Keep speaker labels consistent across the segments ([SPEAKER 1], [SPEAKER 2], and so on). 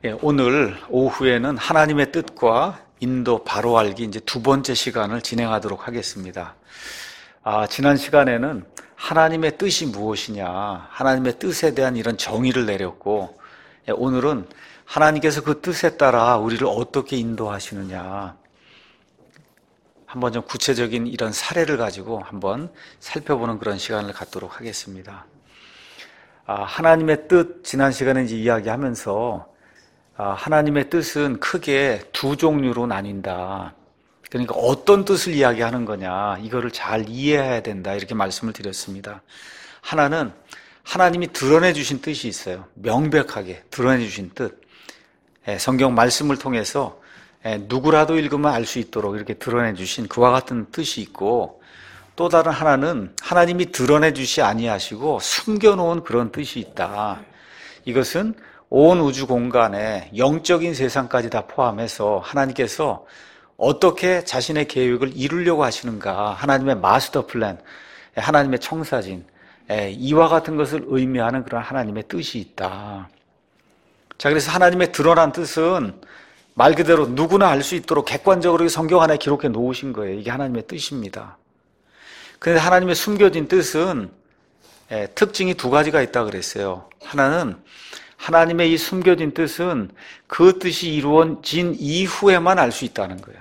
[SPEAKER 1] 오늘 오후에는 하나님의 뜻과 인도 바로 알기 이제 두 번째 시간을 진행하도록 하겠습니다. 지난 시간에는 하나님의 뜻이 무엇이냐, 하나님의 뜻에 대한 이런 정의를 내렸고, 오늘은 하나님께서 그 뜻에 따라 우리를 어떻게 인도하시느냐, 한번 좀 구체적인 이런 사례를 가지고 한번 살펴보는 그런 시간을 갖도록 하겠습니다. 하나님의 뜻, 지난 시간에 이제 이야기하면서 하나님의 뜻은 크게 두 종류로 나뉜다. 그러니까 어떤 뜻을 이야기하는 거냐, 이거를 잘 이해해야 된다, 이렇게 말씀을 드렸습니다. 하나는 하나님이 드러내 주신 뜻이 있어요. 명백하게 드러내 주신 뜻. 성경 말씀을 통해서 누구라도 읽으면 알 수 있도록 이렇게 드러내 주신 그와 같은 뜻이 있고, 또 다른 하나는 하나님이 드러내 주시 아니하시고 숨겨놓은 그런 뜻이 있다. 이것은 온 우주 공간에 영적인 세상까지 다 포함해서 하나님께서 어떻게 자신의 계획을 이루려고 하시는가, 하나님의 마스터 플랜, 하나님의 청사진, 이와 같은 것을 의미하는 그런 하나님의 뜻이 있다. 자, 그래서 하나님의 드러난 뜻은 말 그대로 누구나 알 수 있도록 객관적으로 성경 안에 기록해 놓으신 거예요. 이게 하나님의 뜻입니다. 그런데 하나님의 숨겨진 뜻은 특징이 두 가지가 있다고 그랬어요. 하나는 하나님의 이 숨겨진 뜻은 그 뜻이 이루어진 이후에만 알 수 있다는 거예요.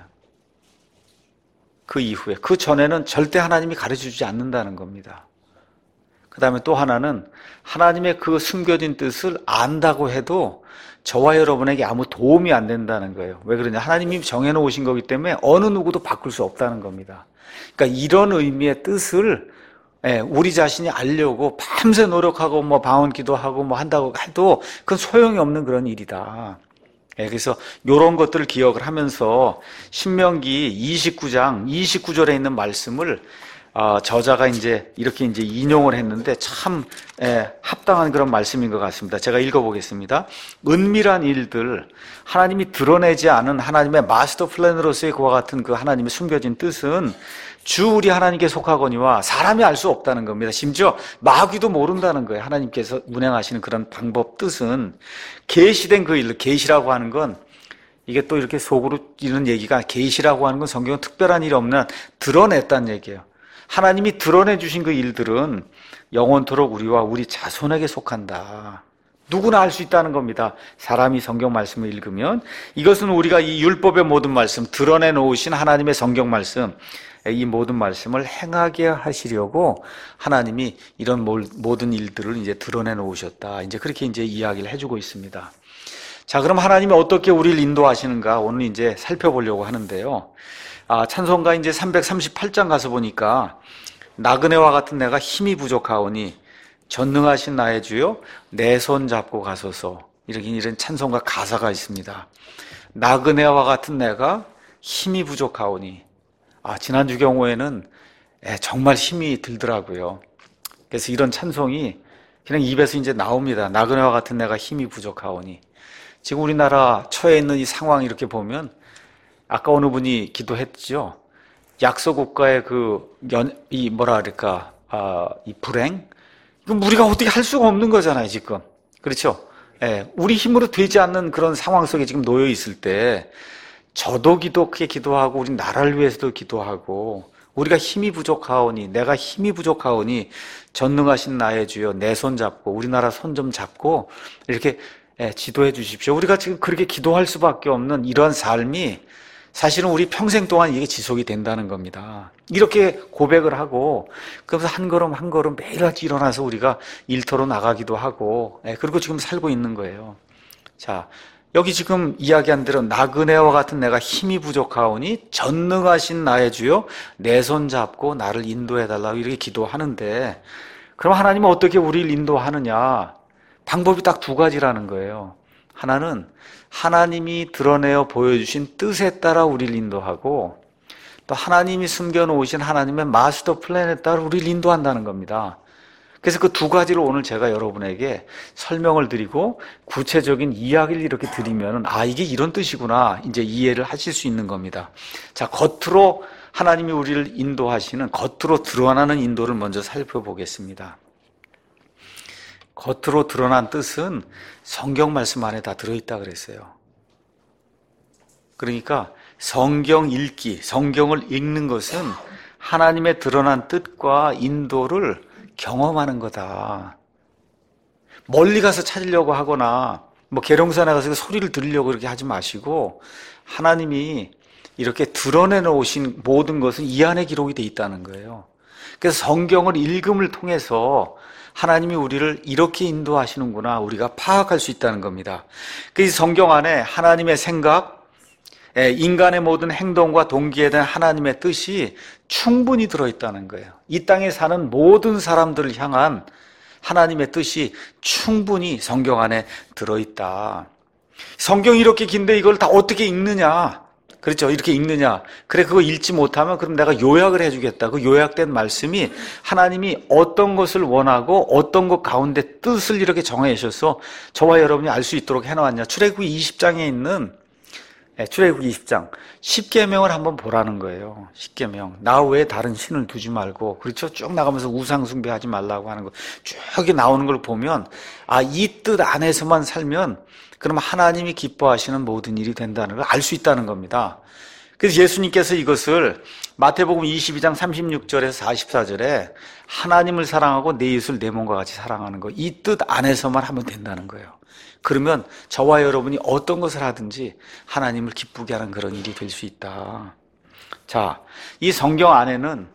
[SPEAKER 1] 그 이후에, 그 전에는 절대 하나님이 가르쳐주지 않는다는 겁니다. 그 다음에 또 하나는 하나님의 그 숨겨진 뜻을 안다고 해도 저와 여러분에게 아무 도움이 안 된다는 거예요. 왜 그러냐? 하나님이 정해놓으신 거기 때문에 어느 누구도 바꿀 수 없다는 겁니다. 그러니까 이런 의미의 뜻을 우리 자신이 알려고 밤새 노력하고 방언 기도하고 한다고 해도 그건 소용이 없는 그런 일이다. 그래서 이런 것들을 기억을 하면서 신명기 29장 29절에 있는 말씀을 저자가 이렇게 인용을 했는데 참 합당한 그런 말씀인 것 같습니다. 제가 읽어보겠습니다. 은밀한 일들, 하나님이 드러내지 않은 하나님의 마스터 플랜으로서의 그와 같은 그 하나님의 숨겨진 뜻은 주 우리 하나님께 속하거니와 사람이 알 수 없다는 겁니다. 심지어 마귀도 모른다는 거예요. 하나님께서 운행하시는 그런 방법, 뜻은 계시된 그 일, 계시라고 하는 건 이게 또 이렇게 속으로 이런 얘기가, 계시라고 하는 건 성경은 특별한 일이 없는 드러냈다는 얘기예요. 하나님이 드러내 주신 그 일들은 영원토록 우리와 우리 자손에게 속한다. 누구나 알 수 있다는 겁니다. 사람이 성경 말씀을 읽으면 이것은 우리가 이 율법의 모든 말씀, 드러내 놓으신 하나님의 성경 말씀, 이 모든 말씀을 행하게 하시려고 하나님이 이런 모든 일들을 드러내 놓으셨다. 그렇게 이야기를 해주고 있습니다. 자, 그럼 하나님이 어떻게 우리를 인도하시는가 오늘 살펴보려고 하는데요. 찬송가 338장 가서 보니까 나그네와 같은 내가 힘이 부족하오니 전능하신 나의 주여 내 손 잡고 가소서, 이런 찬송가 가사가 있습니다. 나그네와 같은 내가 힘이 부족하오니, 지난주 경우에는 정말 힘이 들더라고요. 그래서 이런 찬송이 그냥 입에서 나옵니다. 나그네와 같은 내가 힘이 부족하오니. 지금 우리나라 처해 있는 이 상황 이렇게 보면, 아까 어느 분이 기도했죠. 약소국가의 이 불행? 이건 우리가 어떻게 할 수가 없는 거잖아요, 지금. 그렇죠? 우리 힘으로 되지 않는 그런 상황 속에 지금 놓여 있을 때, 저도 기도하고, 우리 나라를 위해서도 기도하고, 우리가 힘이 부족하오니, 내가 힘이 부족하오니, 전능하신 나의 주여, 내 손 잡고, 우리나라 손 좀 잡고, 이렇게 지도해 주십시오. 우리가 지금 그렇게 기도할 수밖에 없는 이런 삶이 사실은 우리 평생 동안 이게 지속이 된다는 겁니다. 이렇게 고백을 하고, 그래서 한 걸음 한 걸음 매일같이 일어나서 우리가 일터로 나가기도 하고, 그리고 지금 살고 있는 거예요. 자, 여기 지금 이야기한 대로 나그네와 같은 내가 힘이 부족하오니 전능하신 나의 주여 내 손 잡고 나를 인도해달라고 이렇게 기도하는데, 그럼 하나님은 어떻게 우리를 인도하느냐? 방법이 딱 두 가지라는 거예요. 하나는 하나님이 드러내어 보여주신 뜻에 따라 우리를 인도하고, 또 하나님이 숨겨놓으신 하나님의 마스터 플랜에 따라 우리를 인도한다는 겁니다. 그래서 그 두 가지를 오늘 제가 여러분에게 설명을 드리고 구체적인 이야기를 이렇게 드리면, 이게 이런 뜻이구나, 이해를 하실 수 있는 겁니다. 자, 겉으로 하나님이 우리를 인도하시는, 겉으로 드러나는 인도를 먼저 살펴보겠습니다. 겉으로 드러난 뜻은 성경 말씀 안에 다 들어있다 그랬어요. 그러니까 성경 읽기, 성경을 읽는 것은 하나님의 드러난 뜻과 인도를 경험하는 거다. 멀리 가서 찾으려고 하거나 계룡산에 가서 소리를 들으려고 그렇게 하지 마시고 하나님이 이렇게 드러내 놓으신 모든 것은 이 안에 기록이 돼 있다는 거예요. 그래서 성경을 읽음을 통해서 하나님이 우리를 이렇게 인도하시는구나 우리가 파악할 수 있다는 겁니다. 그래서 성경 안에 하나님의 생각, 인간의 모든 행동과 동기에 대한 하나님의 뜻이 충분히 들어있다는 거예요. 이 땅에 사는 모든 사람들을 향한 하나님의 뜻이 충분히 성경 안에 들어있다. 성경이 이렇게 긴데 이걸 다 어떻게 읽느냐? 그렇죠. 이렇게 읽느냐. 그래, 그거 읽지 못하면 그럼 내가 요약을 해주겠다. 그 요약된 말씀이 하나님이 어떤 것을 원하고 어떤 것 가운데 뜻을 이렇게 정해주셔서 저와 여러분이 알 수 있도록 해놓았냐. 출애굽기 20장에 있는 출애굽기 20장 10계명을 한번 보라는 거예요. 10계명. 나 외에 다른 신을 두지 말고, 그렇죠? 쭉 나가면서 우상 숭배하지 말라고 하는 거 쭉 나오는 걸 보면 이 뜻 안에서만 살면 그럼 하나님이 기뻐하시는 모든 일이 된다는 걸 알 수 있다는 겁니다. 그래서 예수님께서 이것을 마태복음 22장 36절에서 44절에 하나님을 사랑하고 내 이웃을 내 몸과 같이 사랑하는 거, 이 뜻 안에서만 하면 된다는 거예요. 그러면 저와 여러분이 어떤 것을 하든지 하나님을 기쁘게 하는 그런 일이 될 수 있다. 자, 이 성경 안에는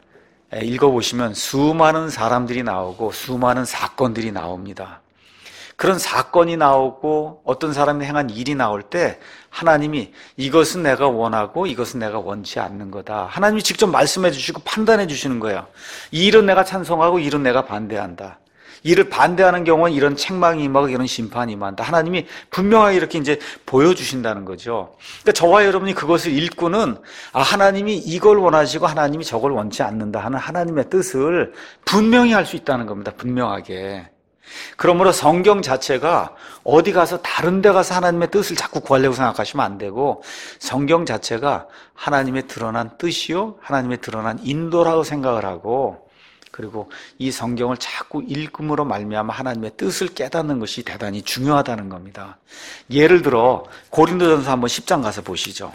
[SPEAKER 1] 읽어보시면 수많은 사람들이 나오고 수많은 사건들이 나옵니다. 그런 사건이 나오고 어떤 사람이 행한 일이 나올 때 하나님이 이것은 내가 원하고 이것은 내가 원치 않는 거다. 하나님이 직접 말씀해 주시고 판단해 주시는 거예요. 이 일은 내가 찬성하고 이 일은 내가 반대한다. 이를 반대하는 경우는 이런 책망이 임하고 이런 심판이 임한다. 하나님이 분명하게 이렇게 이제 보여주신다는 거죠. 그러니까 저와 여러분이 그것을 읽고는 하나님이 이걸 원하시고 하나님이 저걸 원치 않는다 하는 하나님의 뜻을 분명히 알 수 있다는 겁니다. 분명하게. 그러므로 성경 자체가 어디 가서 다른 데 가서 하나님의 뜻을 자꾸 구하려고 생각하시면 안 되고 성경 자체가 하나님의 드러난 뜻이요 하나님의 드러난 인도라고 생각을 하고, 그리고 이 성경을 자꾸 읽음으로 말미암아 하나님의 뜻을 깨닫는 것이 대단히 중요하다는 겁니다. 예를 들어 고린도전서 한번 10장 가서 보시죠.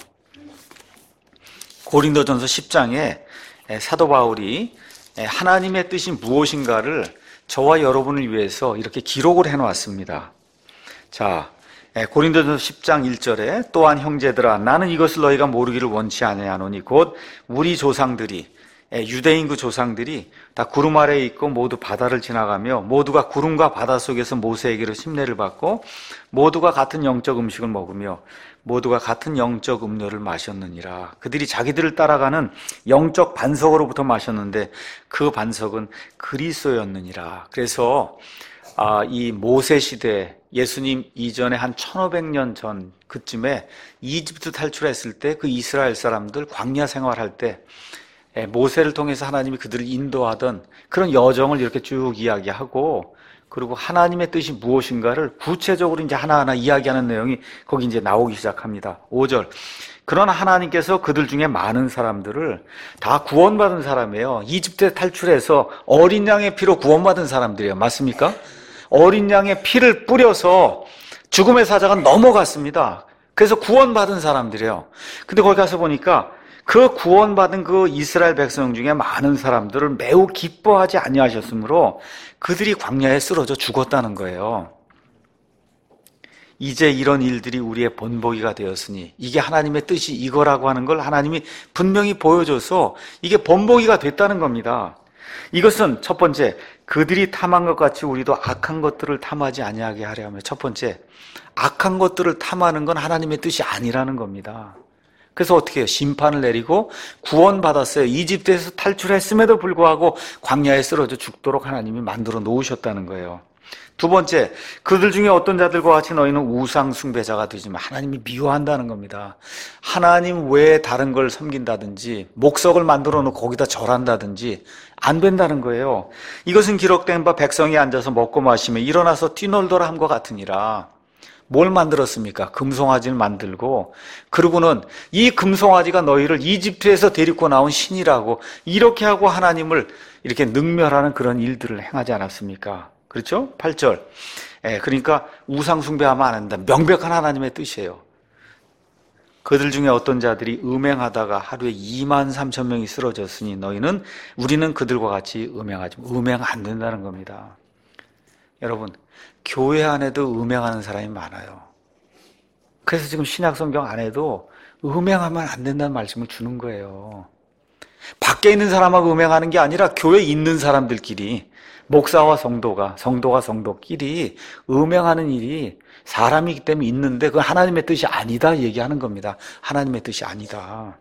[SPEAKER 1] 고린도전서 10장에 사도 바울이 하나님의 뜻이 무엇인가를 저와 여러분을 위해서 이렇게 기록을 해놓았습니다. 자, 고린도전서 10장 1절에 또한 형제들아 나는 이것을 너희가 모르기를 원치 아니하노니 곧 우리 조상들이 유대인 그 조상들이 다 구름 아래에 있고 모두 바다를 지나가며 모두가 구름과 바다 속에서 모세에게로 침례를 받고 모두가 같은 영적 음식을 먹으며 모두가 같은 영적 음료를 마셨느니라. 그들이 자기들을 따라가는 영적 반석으로부터 마셨는데 그 반석은 그리스도였느니라. 그래서 이 모세 시대 예수님 이전에 한 1500년 전 그쯤에 이집트 탈출했을 때 그 이스라엘 사람들 광야 생활할 때 모세를 통해서 하나님이 그들을 인도하던 그런 여정을 이렇게 쭉 이야기하고, 그리고 하나님의 뜻이 무엇인가를 구체적으로 이제 하나하나 이야기하는 내용이 거기 이제 나오기 시작합니다. 5절. 그러나 하나님께서 그들 중에 많은 사람들을 다 구원받은 사람이에요. 이집트에 탈출해서 어린 양의 피로 구원받은 사람들이에요. 맞습니까? 어린 양의 피를 뿌려서 죽음의 사자가 넘어갔습니다. 그래서 구원받은 사람들이에요. 근데 거기 가서 보니까 그 구원받은 그 이스라엘 백성 중에 많은 사람들을 매우 기뻐하지 아니하셨으므로 그들이 광야에 쓰러져 죽었다는 거예요. 이제 이런 일들이 우리의 본보기가 되었으니, 이게 하나님의 뜻이 이거라고 하는 걸 하나님이 분명히 보여줘서 이게 본보기가 됐다는 겁니다. 이것은 첫 번째, 그들이 탐한 것 같이 우리도 악한 것들을 탐하지 아니하게 하려 하며, 첫 번째, 악한 것들을 탐하는 건 하나님의 뜻이 아니라는 겁니다. 그래서 어떻게 해요? 심판을 내리고 구원받았어요. 이집트에서 탈출했음에도 불구하고 광야에 쓰러져 죽도록 하나님이 만들어 놓으셨다는 거예요. 두 번째, 그들 중에 어떤 자들과 같이 너희는 우상 숭배자가 되지만 하나님이 미워한다는 겁니다. 하나님 외에 다른 걸 섬긴다든지 목석을 만들어 놓고 거기다 절한다든지 안 된다는 거예요. 이것은 기록된 바 백성이 앉아서 먹고 마시며 일어나서 뛰놀더라 함과 같으니라. 뭘 만들었습니까? 금송아지를 만들고, 그러고는 이 금송아지가 너희를 이집트에서 데리고 나온 신이라고 이렇게 하고 하나님을 이렇게 능멸하는 그런 일들을 행하지 않았습니까? 그렇죠? 8절. 그러니까 우상 숭배하면 안 한다. 명백한 하나님의 뜻이에요. 그들 중에 어떤 자들이 음행하다가 하루에 23,000명이 쓰러졌으니 우리는 그들과 같이 음행하지. 음행 안 된다는 겁니다. 여러분, 교회 안에도 음행하는 사람이 많아요. 그래서 지금 신약 성경 안에도 음행하면 안 된다는 말씀을 주는 거예요. 밖에 있는 사람하고 음행하는 게 아니라 교회에 있는 사람들끼리, 목사와 성도가 성도끼리 음행하는 일이 사람이기 때문에 있는데 그건 하나님의 뜻이 아니다 얘기하는 겁니다. 하나님의 뜻이 아니다.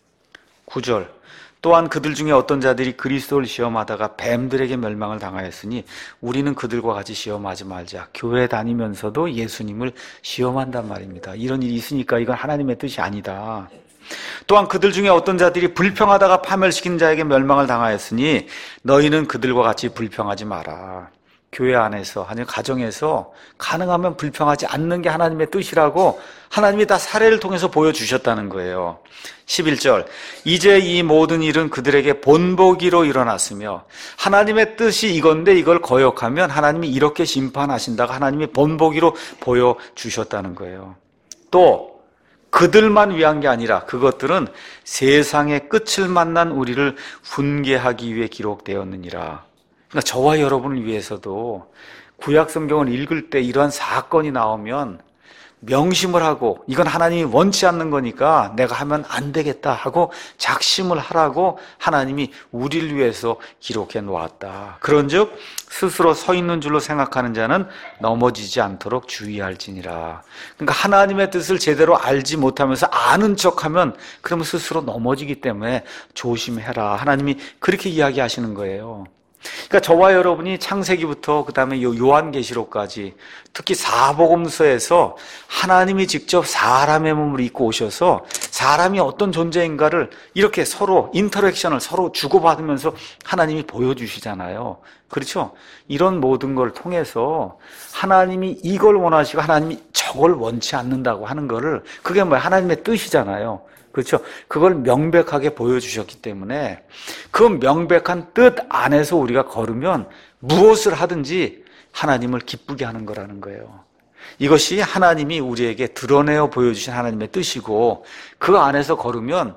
[SPEAKER 1] 9절. 또한 그들 중에 어떤 자들이 그리스도를 시험하다가 뱀들에게 멸망을 당하였으니 우리는 그들과 같이 시험하지 말자. 교회 다니면서도 예수님을 시험한단 말입니다. 이런 일이 있으니까 이건 하나님의 뜻이 아니다. 또한 그들 중에 어떤 자들이 불평하다가 파멸시킨 자에게 멸망을 당하였으니 너희는 그들과 같이 불평하지 마라. 교회 안에서, 아니 가정에서 가능하면 불평하지 않는 게 하나님의 뜻이라고 하나님이 다 사례를 통해서 보여주셨다는 거예요. 11절. 이제 이 모든 일은 그들에게 본보기로 일어났으며 하나님의 뜻이 이건데 이걸 거역하면 하나님이 이렇게 심판하신다고 하나님이 본보기로 보여주셨다는 거예요. 또 그들만 위한 게 아니라 그것들은 세상의 끝을 만난 우리를 훈계하기 위해 기록되었느니라. 그러니까 저와 여러분을 위해서도 구약 성경을 읽을 때 이러한 사건이 나오면 명심을 하고 이건 하나님이 원치 않는 거니까 내가 하면 안 되겠다 하고 작심을 하라고 하나님이 우리를 위해서 기록해 놓았다. 그런즉 스스로 서 있는 줄로 생각하는 자는 넘어지지 않도록 주의할지니라. 그러니까 하나님의 뜻을 제대로 알지 못하면서 아는 척하면 그러면 스스로 넘어지기 때문에 조심해라. 하나님이 그렇게 이야기하시는 거예요. 그러니까 저와 여러분이 창세기부터 그 다음에 요한계시록까지 특히 사복음서에서 하나님이 직접 사람의 몸을 입고 오셔서 사람이 어떤 존재인가를 이렇게 서로 인터랙션을 서로 주고받으면서 하나님이 보여주시잖아요. 그렇죠? 이런 모든 걸 통해서 하나님이 이걸 원하시고 하나님이 저걸 원치 않는다고 하는 거를 그게 뭐야? 하나님의 뜻이잖아요. 그렇죠? 그걸 명백하게 보여주셨기 때문에 그 명백한 뜻 안에서 우리가 걸으면 무엇을 하든지 하나님을 기쁘게 하는 거라는 거예요. 이것이 하나님이 우리에게 드러내어 보여주신 하나님의 뜻이고 그 안에서 걸으면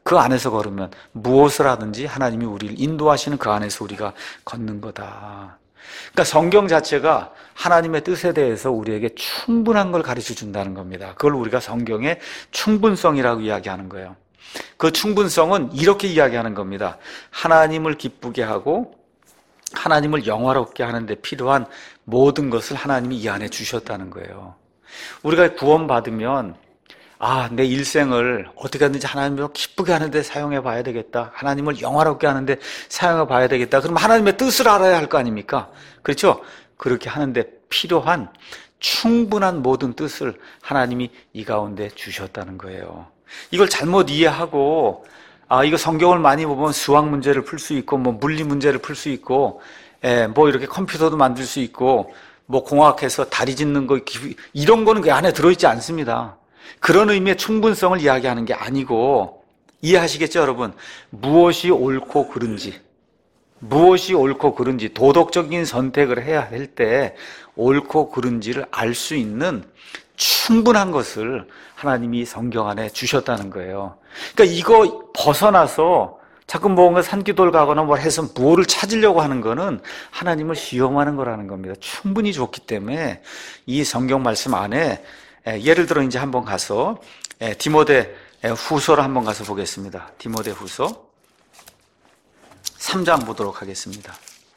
[SPEAKER 1] 무엇을 하든지 하나님이 우리를 인도하시는 그 안에서 우리가 걷는 거다. 그러니까 성경 자체가 하나님의 뜻에 대해서 우리에게 충분한 걸 가르쳐 준다는 겁니다. 그걸 우리가 성경의 충분성이라고 이야기하는 거예요. 그 충분성은 이렇게 이야기하는 겁니다. 하나님을 기쁘게 하고 하나님을 영화롭게 하는 데 필요한 모든 것을 하나님이 이 안에 주셨다는 거예요. 우리가 구원받으면 내 일생을 어떻게 하든지 하나님을 기쁘게 하는데 사용해 봐야 되겠다. 하나님을 영화롭게 하는데 사용해 봐야 되겠다. 그럼 하나님의 뜻을 알아야 할 거 아닙니까? 그렇죠? 그렇게 하는데 필요한 충분한 모든 뜻을 하나님이 이 가운데 주셨다는 거예요. 이걸 잘못 이해하고 이거 성경을 많이 보면 수학 문제를 풀 수 있고 물리 문제를 풀 수 있고 이렇게 컴퓨터도 만들 수 있고 공학해서 다리 짓는 거 이런 거는 그 안에 들어있지 않습니다. 그런 의미의 충분성을 이야기하는 게 아니고 이해하시겠죠, 여러분? 무엇이 옳고 그른지 도덕적인 선택을 해야 할 때 옳고 그른지를 알 수 있는 충분한 것을 하나님이 성경 안에 주셨다는 거예요. 그러니까 이거 벗어나서 자꾸 뭔가 산기도를 가거나 해서 뭐를 찾으려고 하는 거는 하나님을 시험하는 거라는 겁니다. 충분히 좋기 때문에 이 성경 말씀 안에 예를 들어 이제 한번 가서 디모데 후서를 한번 가서 보겠습니다. 디모데 후서 3장 보도록 하겠습니다.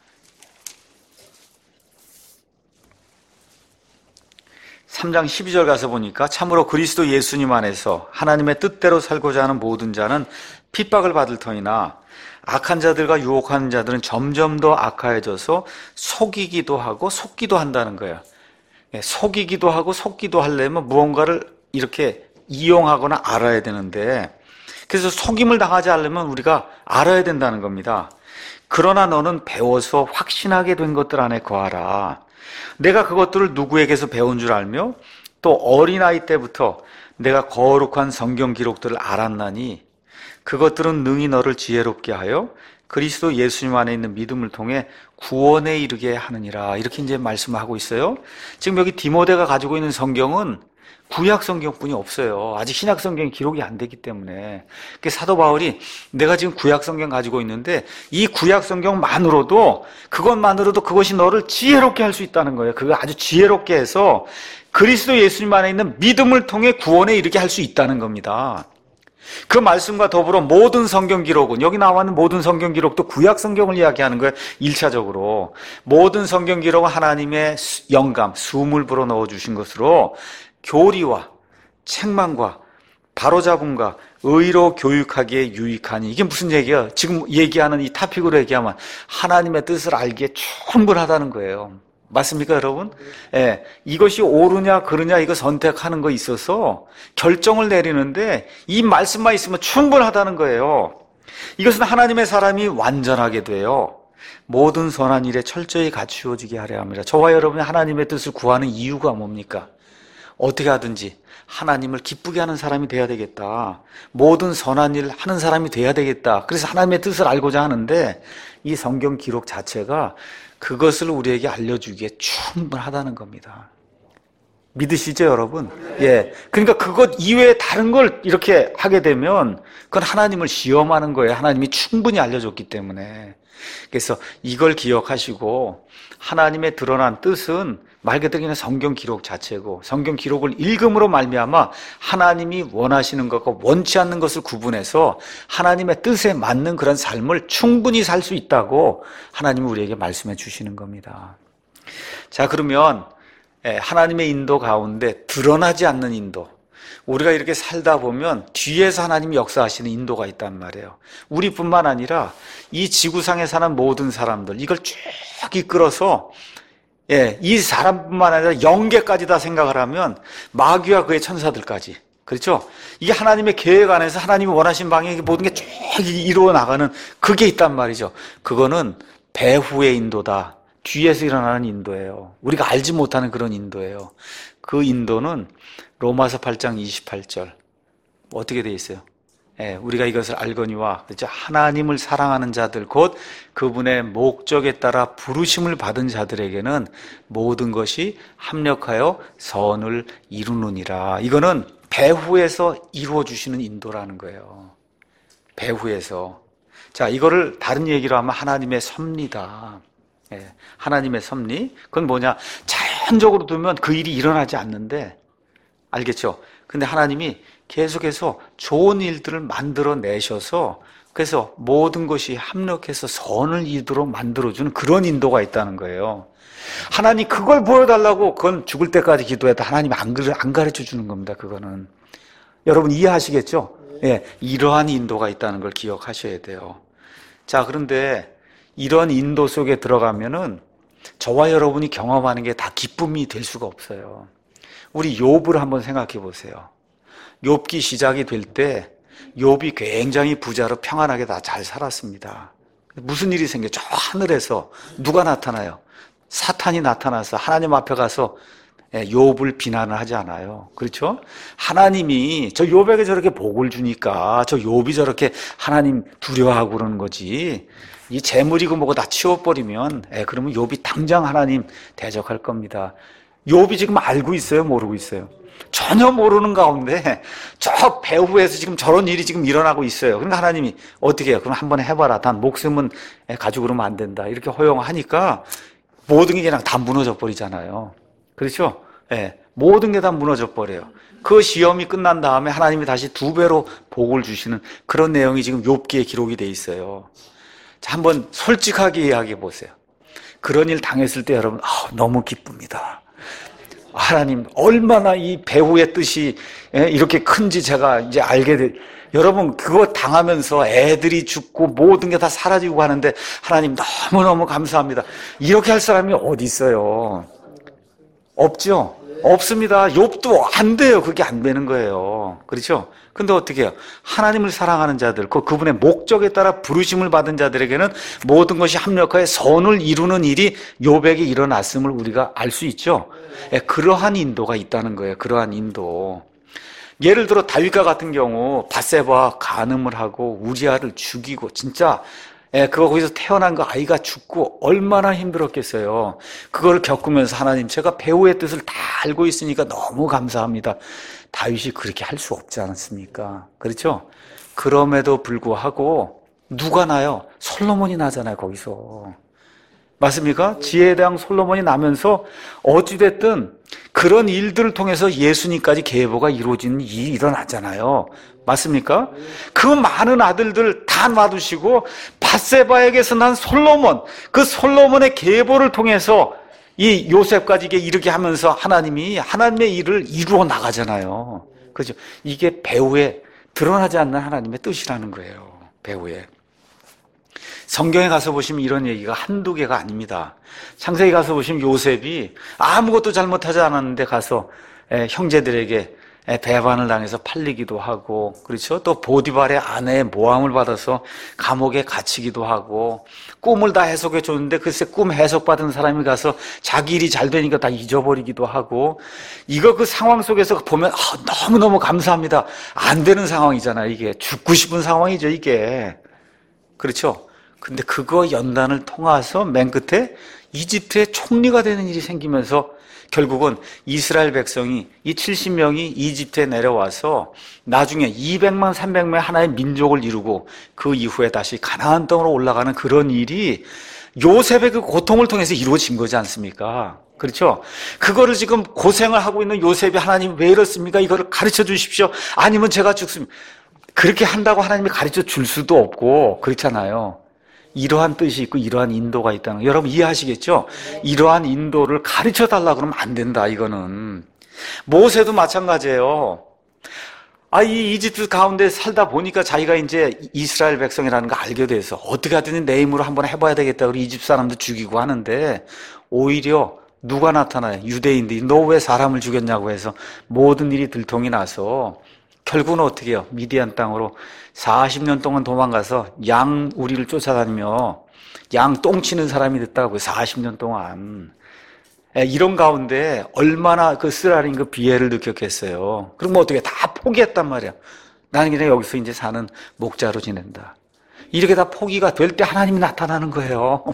[SPEAKER 1] 3장 12절 가서 보니까 참으로 그리스도 예수님 안에서 하나님의 뜻대로 살고자 하는 모든 자는 핍박을 받을 터이나 악한 자들과 유혹하는 자들은 점점 더 악화해져서 속이기도 하고 속기도 한다는 거예요. 속이기도 하고 속기도 하려면 무언가를 이렇게 이용하거나 알아야 되는데 그래서 속임을 당하지 않으려면 우리가 알아야 된다는 겁니다. 그러나 너는 배워서 확신하게 된 것들 안에 거하라. 내가 그것들을 누구에게서 배운 줄 알며 또 어린아이 때부터 내가 거룩한 성경 기록들을 알았나니 그것들은 능히 너를 지혜롭게 하여 그리스도 예수님 안에 있는 믿음을 통해 구원에 이르게 하느니라. 이렇게 이제 말씀하고 있어요. 지금 여기 디모데가 가지고 있는 성경은 구약 성경뿐이 없어요. 아직 신약 성경이 기록이 안 되기 때문에. 사도 바울이 내가 지금 구약 성경 가지고 있는데 이 구약 성경만으로도 그것이 너를 지혜롭게 할 수 있다는 거예요. 그거 아주 지혜롭게 해서 그리스도 예수님 안에 있는 믿음을 통해 구원에 이르게 할 수 있다는 겁니다. 그 말씀과 더불어 모든 성경 기록은, 여기 나와 있는 모든 성경 기록도 구약 성경을 이야기하는 거예요. 1차적으로 모든 성경 기록은 하나님의 영감, 숨을 불어 넣어주신 것으로 교리와 책망과 바로잡음과 의로 교육하기에 유익하니. 이게 무슨 얘기야? 지금 얘기하는 이 토픽으로 얘기하면 하나님의 뜻을 알기에 충분하다는 거예요. 맞습니까, 여러분? 예, 이것이 옳으냐 그르냐 이거 선택하는 거 있어서 결정을 내리는데 이 말씀만 있으면 충분하다는 거예요. 이것은 하나님의 사람이 완전하게 돼요. 모든 선한 일에 철저히 갖추어지게 하려 합니다. 저와 여러분이 하나님의 뜻을 구하는 이유가 뭡니까? 어떻게 하든지 하나님을 기쁘게 하는 사람이 돼야 되겠다. 모든 선한 일 하는 사람이 돼야 되겠다. 그래서 하나님의 뜻을 알고자 하는데 이 성경 기록 자체가 그것을 우리에게 알려주기에 충분하다는 겁니다. 믿으시죠, 여러분? 예. 그러니까 그것 이외에 다른 걸 이렇게 하게 되면 그건 하나님을 시험하는 거예요. 하나님이 충분히 알려줬기 때문에. 그래서 이걸 기억하시고 하나님의 드러난 뜻은 말 그대로 그냥 성경 기록 자체고 성경 기록을 읽음으로 말미암아 하나님이 원하시는 것과 원치 않는 것을 구분해서 하나님의 뜻에 맞는 그런 삶을 충분히 살 수 있다고 하나님이 우리에게 말씀해 주시는 겁니다. 자, 그러면 하나님의 인도 가운데 드러나지 않는 인도, 우리가 이렇게 살다 보면 뒤에서 하나님이 역사하시는 인도가 있단 말이에요. 우리뿐만 아니라 이 지구상에 사는 모든 사람들, 이걸 쭉 이끌어서 이 사람뿐만 아니라 영계까지 다 생각을 하면 마귀와 그의 천사들까지, 그렇죠? 이게 하나님의 계획 안에서 하나님이 원하신 방향에 모든 게 쭉 이루어 나가는 그게 있단 말이죠. 그거는 배후의 인도다. 뒤에서 일어나는 인도예요. 우리가 알지 못하는 그런 인도예요. 그 인도는 로마서 8장 28절 어떻게 돼 있어요? 우리가 이것을 알거니와, 그렇죠? 하나님을 사랑하는 자들 곧 그분의 목적에 따라 부르심을 받은 자들에게는 모든 것이 합력하여 선을 이루느니라. 이거는 배후에서 이루어 주시는 인도라는 거예요. 배후에서. 자, 이거를 다른 얘기로 하면 하나님의 섭리다. 하나님의 섭리. 그건 뭐냐? 자연적으로 두면 그 일이 일어나지 않는데, 알겠죠? 근데 하나님이 계속해서 좋은 일들을 만들어 내셔서 그래서 모든 것이 합력해서 선을 이루도록 만들어주는 그런 인도가 있다는 거예요. 하나님 그걸 보여달라고 그건 죽을 때까지 기도해도 하나님이 안 가르쳐 주는 겁니다. 그거는. 여러분 이해하시겠죠? 예, 이러한 인도가 있다는 걸 기억하셔야 돼요. 자, 그런데 이런 인도 속에 들어가면은 저와 여러분이 경험하는 게 다 기쁨이 될 수가 없어요. 우리 욥을 한번 생각해 보세요. 욥기 시작이 될 때 욥이 굉장히 부자로 평안하게 다 잘 살았습니다. 무슨 일이 생겨? 저 하늘에서 누가 나타나요? 사탄이 나타나서 하나님 앞에 가서 욥을 비난을 하지 않아요. 그렇죠? 하나님이 저 욥에게 저렇게 복을 주니까 저 욥이 저렇게 하나님 두려워하고 그러는 거지. 이 재물이고 뭐고 다 치워버리면 그러면 욥이 당장 하나님 대적할 겁니다. 욥이 지금 알고 있어요? 모르고 있어요? 전혀 모르는 가운데 저 배후에서 지금 저런 일이 지금 일어나고 있어요. 그러니까 하나님이 어떻게 해요? 그럼 한번 해봐라. 단 목숨은 가지고 그러면 안 된다. 이렇게 허용하니까 모든 게 그냥 다 무너져 버리잖아요. 그렇죠? 모든 게 다 무너져 버려요. 그 시험이 끝난 다음에 하나님이 다시 2배로 복을 주시는 그런 내용이 지금 욥기에 기록이 돼 있어요. 자, 한번 솔직하게 이야기해 보세요. 그런 일 당했을 때 여러분 너무 기쁩니다. 하나님 얼마나 이 배후의 뜻이 이렇게 큰지 제가 이제 알게 돼. 여러분 그거 당하면서 애들이 죽고 모든 게 다 사라지고 하는데 하나님 너무너무 감사합니다. 이렇게 할 사람이 어디 있어요? 없죠? 없습니다. 욥도 안 돼요. 그게 안 되는 거예요. 그렇죠? 근데 어떻게 해요? 하나님을 사랑하는 자들, 그분의 목적에 따라 부르심을 받은 자들에게는 모든 것이 합력하여 선을 이루는 일이 욥에게 일어났음을 우리가 알 수 있죠? 그러한 인도가 있다는 거예요. 그러한 인도. 예를 들어 다윗과 같은 경우 밧세바와 간음을 하고 우리아를 죽이고 진짜 그거 거기서 태어난 그 아이가 죽고 얼마나 힘들었겠어요. 그걸 겪으면서 하나님, 제가 배우의 뜻을 다 알고 있으니까 너무 감사합니다. 다윗이 그렇게 할 수 없지 않습니까? 그렇죠? 그럼에도 불구하고 누가 나요? 솔로몬이 나잖아요, 거기서. 맞습니까? 지혜에 대한 솔로몬이 나면서 어찌됐든 그런 일들을 통해서 예수님까지 계보가 이루어지는 일이 일어났잖아요. 맞습니까? 그 많은 아들들 다 놔두시고 밧세바에게서 난 솔로몬, 그 솔로몬의 계보를 통해서 이 요셉까지 이르게 하면서 하나님이 하나님의 일을 이루어 나가잖아요. 그죠? 이게 배후에 드러나지 않는 하나님의 뜻이라는 거예요. 배후에. 성경에 가서 보시면 이런 얘기가 한두 개가 아닙니다. 창세기 가서 보시면 요셉이 아무것도 잘못하지 않았는데 가서 형제들에게 배반을 당해서 팔리기도 하고, 그렇죠? 또 보디발의 아내의 모함을 받아서 감옥에 갇히기도 하고, 꿈을 다 해석해 줬는데 글쎄 꿈 해석받은 사람이 가서 자기 일이 잘 되니까 다 잊어버리기도 하고, 이거 그 상황 속에서 보면 너무너무 감사합니다. 안 되는 상황이잖아요. 이게 죽고 싶은 상황이죠, 이게. 그렇죠? 근데 그거 연단을 통해서 맨 끝에 이집트의 총리가 되는 일이 생기면서 결국은 이스라엘 백성이 이 70명이 이집트에 내려와서 나중에 200만 300명의 하나의 민족을 이루고 그 이후에 다시 가나안 땅으로 올라가는 그런 일이 요셉의 그 고통을 통해서 이루어진 거지 않습니까? 그렇죠? 그거를 지금 고생을 하고 있는 요셉이 하나님 왜 이렇습니까? 이거를 가르쳐 주십시오. 아니면 제가 죽습니다. 그렇게 한다고 하나님이 가르쳐 줄 수도 없고 그렇잖아요. 이러한 뜻이 있고 이러한 인도가 있다는 거 여러분 이해하시겠죠? 이러한 인도를 가르쳐 달라 그러면 안 된다. 이거는 모세도 마찬가지예요. 이 이집트 가운데 살다 보니까 자기가 이제 이스라엘 백성이라는 거 알게 돼서 어떻게 하든지 내 힘으로 한번 해봐야 되겠다. 그리고 이집트 사람도 죽이고 하는데 오히려 누가 나타나요? 유대인들이 너 왜 사람을 죽였냐고 해서 모든 일이 들통이 나서 결국은 어떻게 해요? 미디안 땅으로 40년 동안 도망가서 양 우리를 쫓아다니며 양 똥치는 사람이 됐다고요. 40년 동안. 이런 가운데 얼마나 그 쓰라린 그 비애를 느꼈겠어요. 그럼 어떻게 다 포기했단 말이야. 나는 그냥 여기서 이제 사는 목자로 지낸다. 이렇게 다 포기가 될 때 하나님이 나타나는 거예요.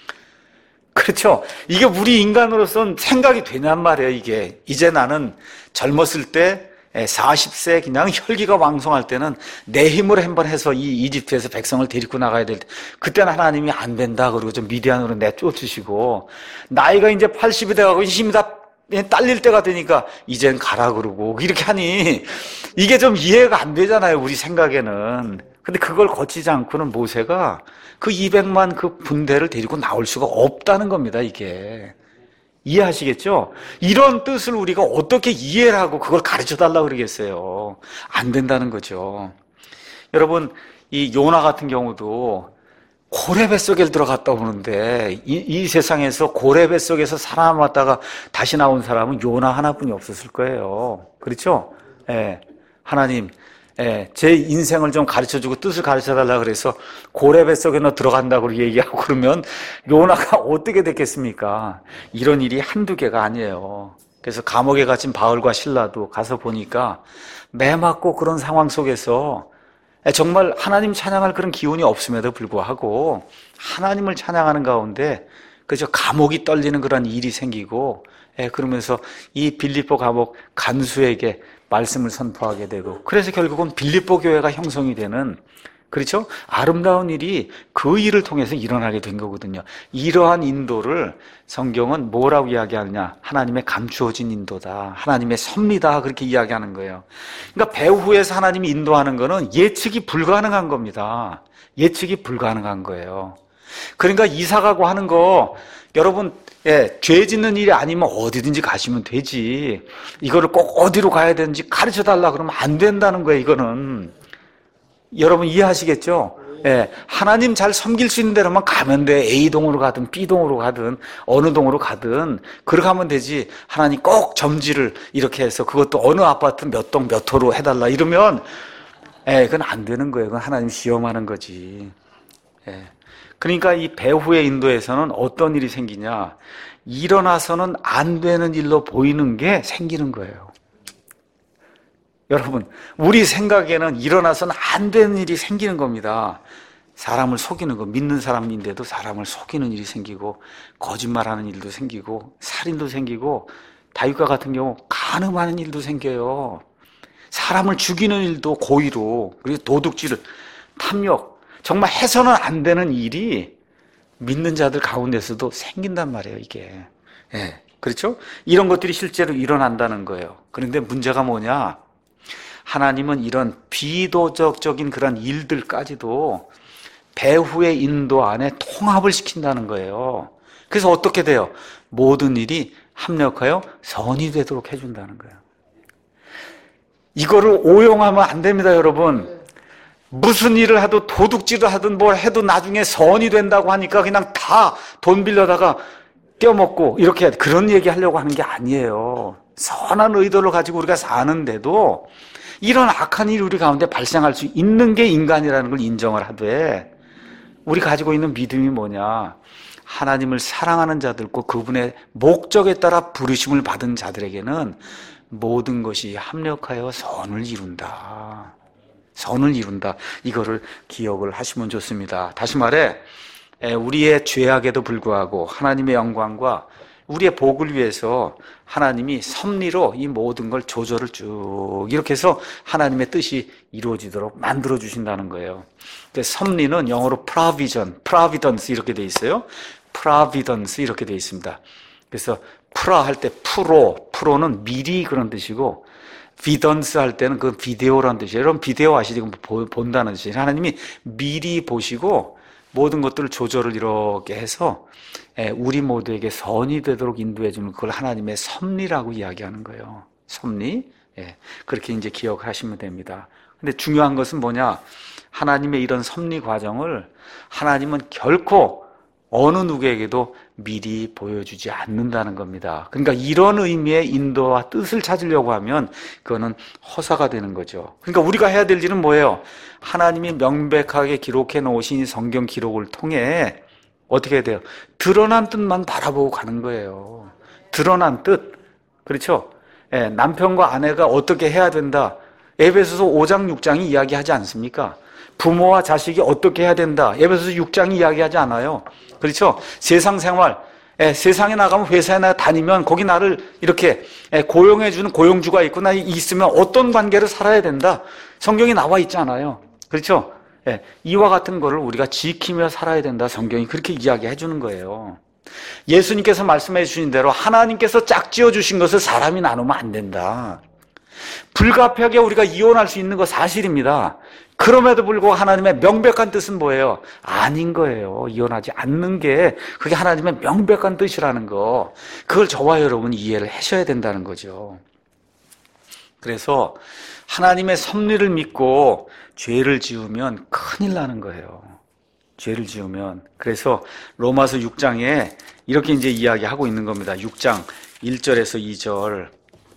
[SPEAKER 1] 그렇죠? 이게 우리 인간으로서는 생각이 되냔 말이에요, 이게. 이제 나는 젊었을 때 40세 그냥 혈기가 왕성할 때는 내 힘으로 한번 해서 이 이집트에서 백성을 데리고 나가야 될 때 그때는 하나님이 안 된다 그러고 좀 미디안으로 내쫓으시고 나이가 이제 80이 돼가고 힘이 다 딸릴 때가 되니까 이젠 가라 그러고 이렇게 하니 이게 좀 이해가 안 되잖아요, 우리 생각에는. 근데 그걸 거치지 않고는 모세가 그 200만 그 군대를 데리고 나올 수가 없다는 겁니다, 이게. 이해하시겠죠? 이런 뜻을 우리가 어떻게 이해를 하고 그걸 가르쳐 달라고 그러겠어요? 안 된다는 거죠. 여러분, 이 요나 같은 경우도 고래 뱃속에 들어갔다 오는데 이 세상에서 고래 뱃속에서 살아남았다가 다시 나온 사람은 요나 하나뿐이 없었을 거예요. 그렇죠? 하나님, 제 인생을 좀 가르쳐주고 뜻을 가르쳐달라 그래서 고래 뱃속에 너 들어간다고 얘기하고 그러면 요나가 어떻게 됐겠습니까? 이런 일이 한두 개가 아니에요. 그래서 감옥에 갇힌 바울과 실라도 가서 보니까 매 맞고 그런 상황 속에서 정말 하나님 찬양할 그런 기운이 없음에도 불구하고 하나님을 찬양하는 가운데 그저 감옥이 떨리는 그런 일이 생기고 그러면서 이 빌립보 감옥 간수에게 말씀을 선포하게 되고 그래서 결국은 빌립보 교회가 형성이 되는 그렇죠? 아름다운 일이 그 일을 통해서 일어나게 된 거거든요. 이러한 인도를 성경은 뭐라고 이야기하느냐? 하나님의 감추어진 인도다. 하나님의 섭리다. 그렇게 이야기하는 거예요. 그러니까 배후에서 하나님이 인도하는 거는 예측이 불가능한 겁니다. 예측이 불가능한 거예요. 그러니까 이사 가고 하는 거 여러분 죄 짓는 일이 아니면 어디든지 가시면 되지. 이거를 꼭 어디로 가야 되는지 가르쳐 달라 그러면 안 된다는 거예요, 이거는. 여러분 이해하시겠죠? 하나님 잘 섬길 수 있는 데로만 가면 돼. A동으로 가든 B동으로 가든 어느 동으로 가든 그렇게 하면 되지. 하나님 꼭 점지를 이렇게 해서 그것도 어느 아파트 몇 동 몇 호로 해달라 이러면 그건 안 되는 거예요. 그건 하나님 시험하는 거지. 그러니까 이 배후의 인도에서는 어떤 일이 생기냐? 일어나서는 안 되는 일로 보이는 게 생기는 거예요. 여러분, 우리 생각에는 일어나서는 안 되는 일이 생기는 겁니다. 사람을 속이는 거, 믿는 사람인데도 사람을 속이는 일이 생기고 거짓말하는 일도 생기고 살인도 생기고 다윗과 같은 경우 간음하는 일도 생겨요. 사람을 죽이는 일도 고의로, 그리고 도둑질, 탐욕, 정말 해서는 안 되는 일이 믿는 자들 가운데서도 생긴단 말이에요, 이게. 예, 그렇죠? 이런 것들이 실제로 일어난다는 거예요. 그런데 문제가 뭐냐? 하나님은 이런 비도덕적인 그런 일들까지도 배후의 인도 안에 통합을 시킨다는 거예요. 그래서 어떻게 돼요? 모든 일이 합력하여 선이 되도록 해준다는 거예요. 이거를 오용하면 안 됩니다, 여러분. 무슨 일을 하도 도둑질을 하든 뭘 해도 나중에 선이 된다고 하니까 그냥 다 돈 빌려다가 떼어먹고 이렇게 그런 얘기 하려고 하는 게 아니에요. 선한 의도를 가지고 우리가 사는데도 이런 악한 일이 우리 가운데 발생할 수 있는 게 인간이라는 걸 인정을 하되, 우리 가지고 있는 믿음이 뭐냐? 하나님을 사랑하는 자들과 그분의 목적에 따라 부르심을 받은 자들에게는 모든 것이 합력하여 선을 이룬다. 선을 이룬다. 이거를 기억을 하시면 좋습니다. 다시 말해, 우리의 죄악에도 불구하고 하나님의 영광과 우리의 복을 위해서 하나님이 섭리로 이 모든 걸 조절을 쭉 이렇게 해서 하나님의 뜻이 이루어지도록 만들어 주신다는 거예요. 섭리는 영어로 providence 이렇게 돼 있어요. providence 이렇게 돼 있습니다. 그래서 프라 할 때 프로는 미리 그런 뜻이고, 비던스 할 때는 그 비데오라는 뜻이에요. 여러분 비데오 아시죠? 본다는 뜻이에요. 하나님이 미리 보시고 모든 것들을 조절을 이렇게 해서 우리 모두에게 선이 되도록 인도해 주는 그걸 하나님의 섭리라고 이야기하는 거예요. 섭리. 그렇게 이제 기억하시면 됩니다. 근데 중요한 것은 뭐냐? 하나님의 이런 섭리 과정을 하나님은 결코 어느 누구에게도 미리 보여주지 않는다는 겁니다. 그러니까 이런 의미의 인도와 뜻을 찾으려고 하면 그거는 허사가 되는 거죠. 그러니까 우리가 해야 될 일은 뭐예요? 하나님이 명백하게 기록해 놓으신 성경 기록을 통해 어떻게 해야 돼요? 드러난 뜻만 바라보고 가는 거예요. 드러난 뜻. 그렇죠? 남편과 아내가 어떻게 해야 된다. 에베소서 5장 6장이 이야기하지 않습니까? 부모와 자식이 어떻게 해야 된다. 에베소서 6장이 이야기하지 않아요. 그렇죠? 세상 생활, 세상에 나가면 회사에 다니면 거기 나를 이렇게 고용해주는 고용주가 있고 나 있으면 어떤 관계를 살아야 된다. 성경이 나와 있잖아요. 그렇죠? 이와 같은 거를 우리가 지키며 살아야 된다. 성경이 그렇게 이야기해 주는 거예요. 예수님께서 말씀해 주신 대로 하나님께서 짝지어 주신 것을 사람이 나누면 안 된다. 불가피하게 우리가 이혼할 수 있는 거 사실입니다. 그럼에도 불구하고 하나님의 명백한 뜻은 뭐예요? 아닌 거예요. 이혼하지 않는 게 그게 하나님의 명백한 뜻이라는 거. 그걸 저와 여러분이 이해를 하셔야 된다는 거죠. 그래서 하나님의 섭리를 믿고 죄를 지으면 큰일 나는 거예요. 죄를 지으면. 그래서 로마서 6장에 이렇게 이제 이야기하고 있는 겁니다. 6장 1절에서 2절.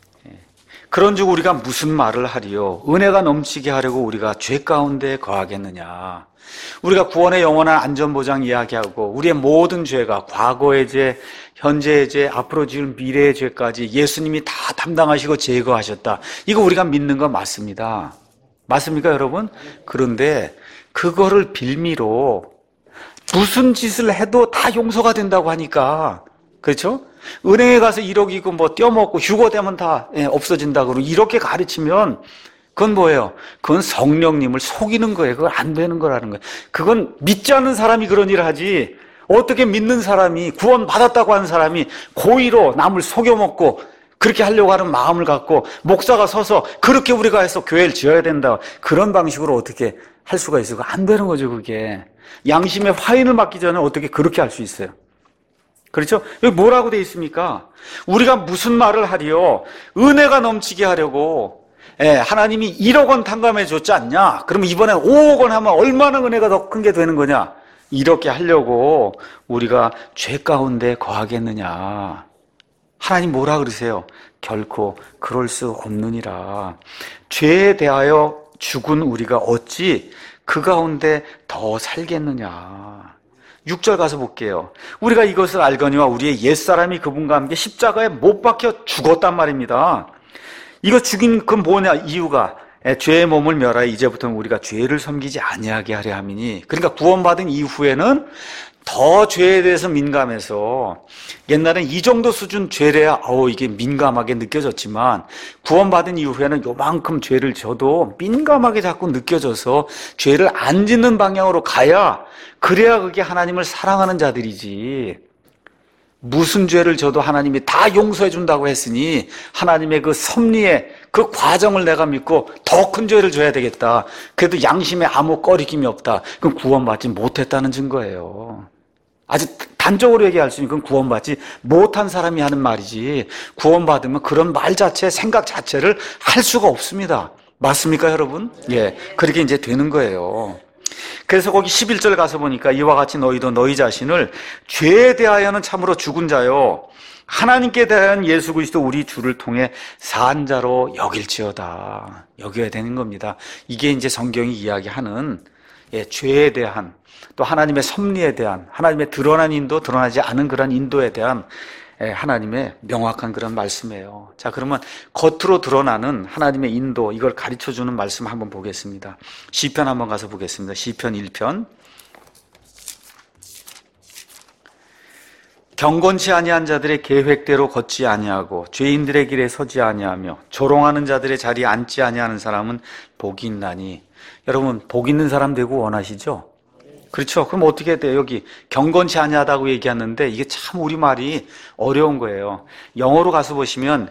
[SPEAKER 1] 그런즉 우리가 무슨 말을 하리요? 은혜가 넘치게 하려고 우리가 죄 가운데 거하겠느냐? 우리가 구원의 영원한 안전보장 이야기하고 우리의 모든 죄가 과거의 죄, 현재의 죄, 앞으로 지을 미래의 죄까지 예수님이 다 담당하시고 제거하셨다. 이거 우리가 믿는 거 맞습니다. 맞습니까, 여러분? 그런데 그거를 빌미로 무슨 짓을 해도 다 용서가 된다고 하니까, 그렇죠? 은행에 가서 1억이고 뭐 떼어먹고 휴거되면 다 없어진다 그러고 이렇게 가르치면 그건 뭐예요? 그건 성령님을 속이는 거예요. 그건 안 되는 거라는 거예요. 그건 믿지 않는 사람이 그런 일을 하지, 어떻게 믿는 사람이, 구원 받았다고 하는 사람이 고의로 남을 속여먹고 그렇게 하려고 하는 마음을 갖고 목사가 서서 그렇게 우리가 해서 교회를 지어야 된다, 그런 방식으로 어떻게 할 수가 있어요? 안 되는 거죠. 그게 양심의 화인을 맞기 전에 어떻게 그렇게 할 수 있어요? 그렇죠? 여기 뭐라고 돼 있습니까? 우리가 무슨 말을 하리요? 은혜가 넘치게 하려고 하나님이 1억 원 탕감해 줬지 않냐? 그럼 이번에 5억 원 하면 얼마나 은혜가 더 큰 게 되는 거냐? 이렇게 하려고 우리가 죄 가운데 거하겠느냐? 하나님 뭐라 그러세요? 결코 그럴 수 없느니라. 죄에 대하여 죽은 우리가 어찌 그 가운데 더 살겠느냐? 6절 가서 볼게요. 우리가 이것을 알거니와 우리의 옛사람이 그분과 함께 십자가에 못 박혀 죽었단 말입니다. 이거 죽인 그 뭐냐 이유가? 죄의 몸을 멸하여 이제부터는 우리가 죄를 섬기지 아니하게 하려 함이니, 그러니까 구원받은 이후에는 더 죄에 대해서 민감해서, 옛날엔 이 정도 수준 죄래야 이게 민감하게 느껴졌지만, 구원받은 이후에는 요만큼 죄를 져도 민감하게 자꾸 느껴져서 죄를 안 짓는 방향으로 가야, 그래야 그게 하나님을 사랑하는 자들이지. 무슨 죄를 져도 하나님이 다 용서해 준다고 했으니 하나님의 그 섭리의 그 과정을 내가 믿고 더 큰 죄를 져야 되겠다, 그래도 양심에 아무 꺼리낌이 없다, 그럼 구원받지 못했다는 증거예요. 아주 단적으로 얘기할 수 있는, 그건 구원받지 못한 사람이 하는 말이지, 구원받으면 그런 말 자체, 생각 자체를 할 수가 없습니다. 맞습니까, 여러분? 예, 그렇게 이제 되는 거예요. 그래서 거기 11절 가서 보니까 이와 같이 너희도 너희 자신을 죄에 대하여는 참으로 죽은 자요, 하나님께 대한 예수 그리스도 우리 주를 통해 산 자로 여길지어다. 여겨야 되는 겁니다. 이게 이제 성경이 이야기하는 죄에 대한, 또 하나님의 섭리에 대한, 하나님의 드러난 인도, 드러나지 않은 그런 인도에 대한 하나님의 명확한 그런 말씀이에요. 자, 그러면 겉으로 드러나는 하나님의 인도, 이걸 가르쳐주는 말씀 한번 보겠습니다. 시편 한번 가서 보겠습니다. 시편 1편. 경건치 아니한 자들의 계획대로 걷지 아니하고 죄인들의 길에 서지 아니하며 조롱하는 자들의 자리에 앉지 아니하는 사람은 복이 있나니. 여러분, 복 있는 사람 되고 원하시죠? 그렇죠. 그럼 어떻게 돼요? 여기 경건치 아니하다고 얘기하는데 이게 참 우리말이 어려운 거예요. 영어로 가서 보시면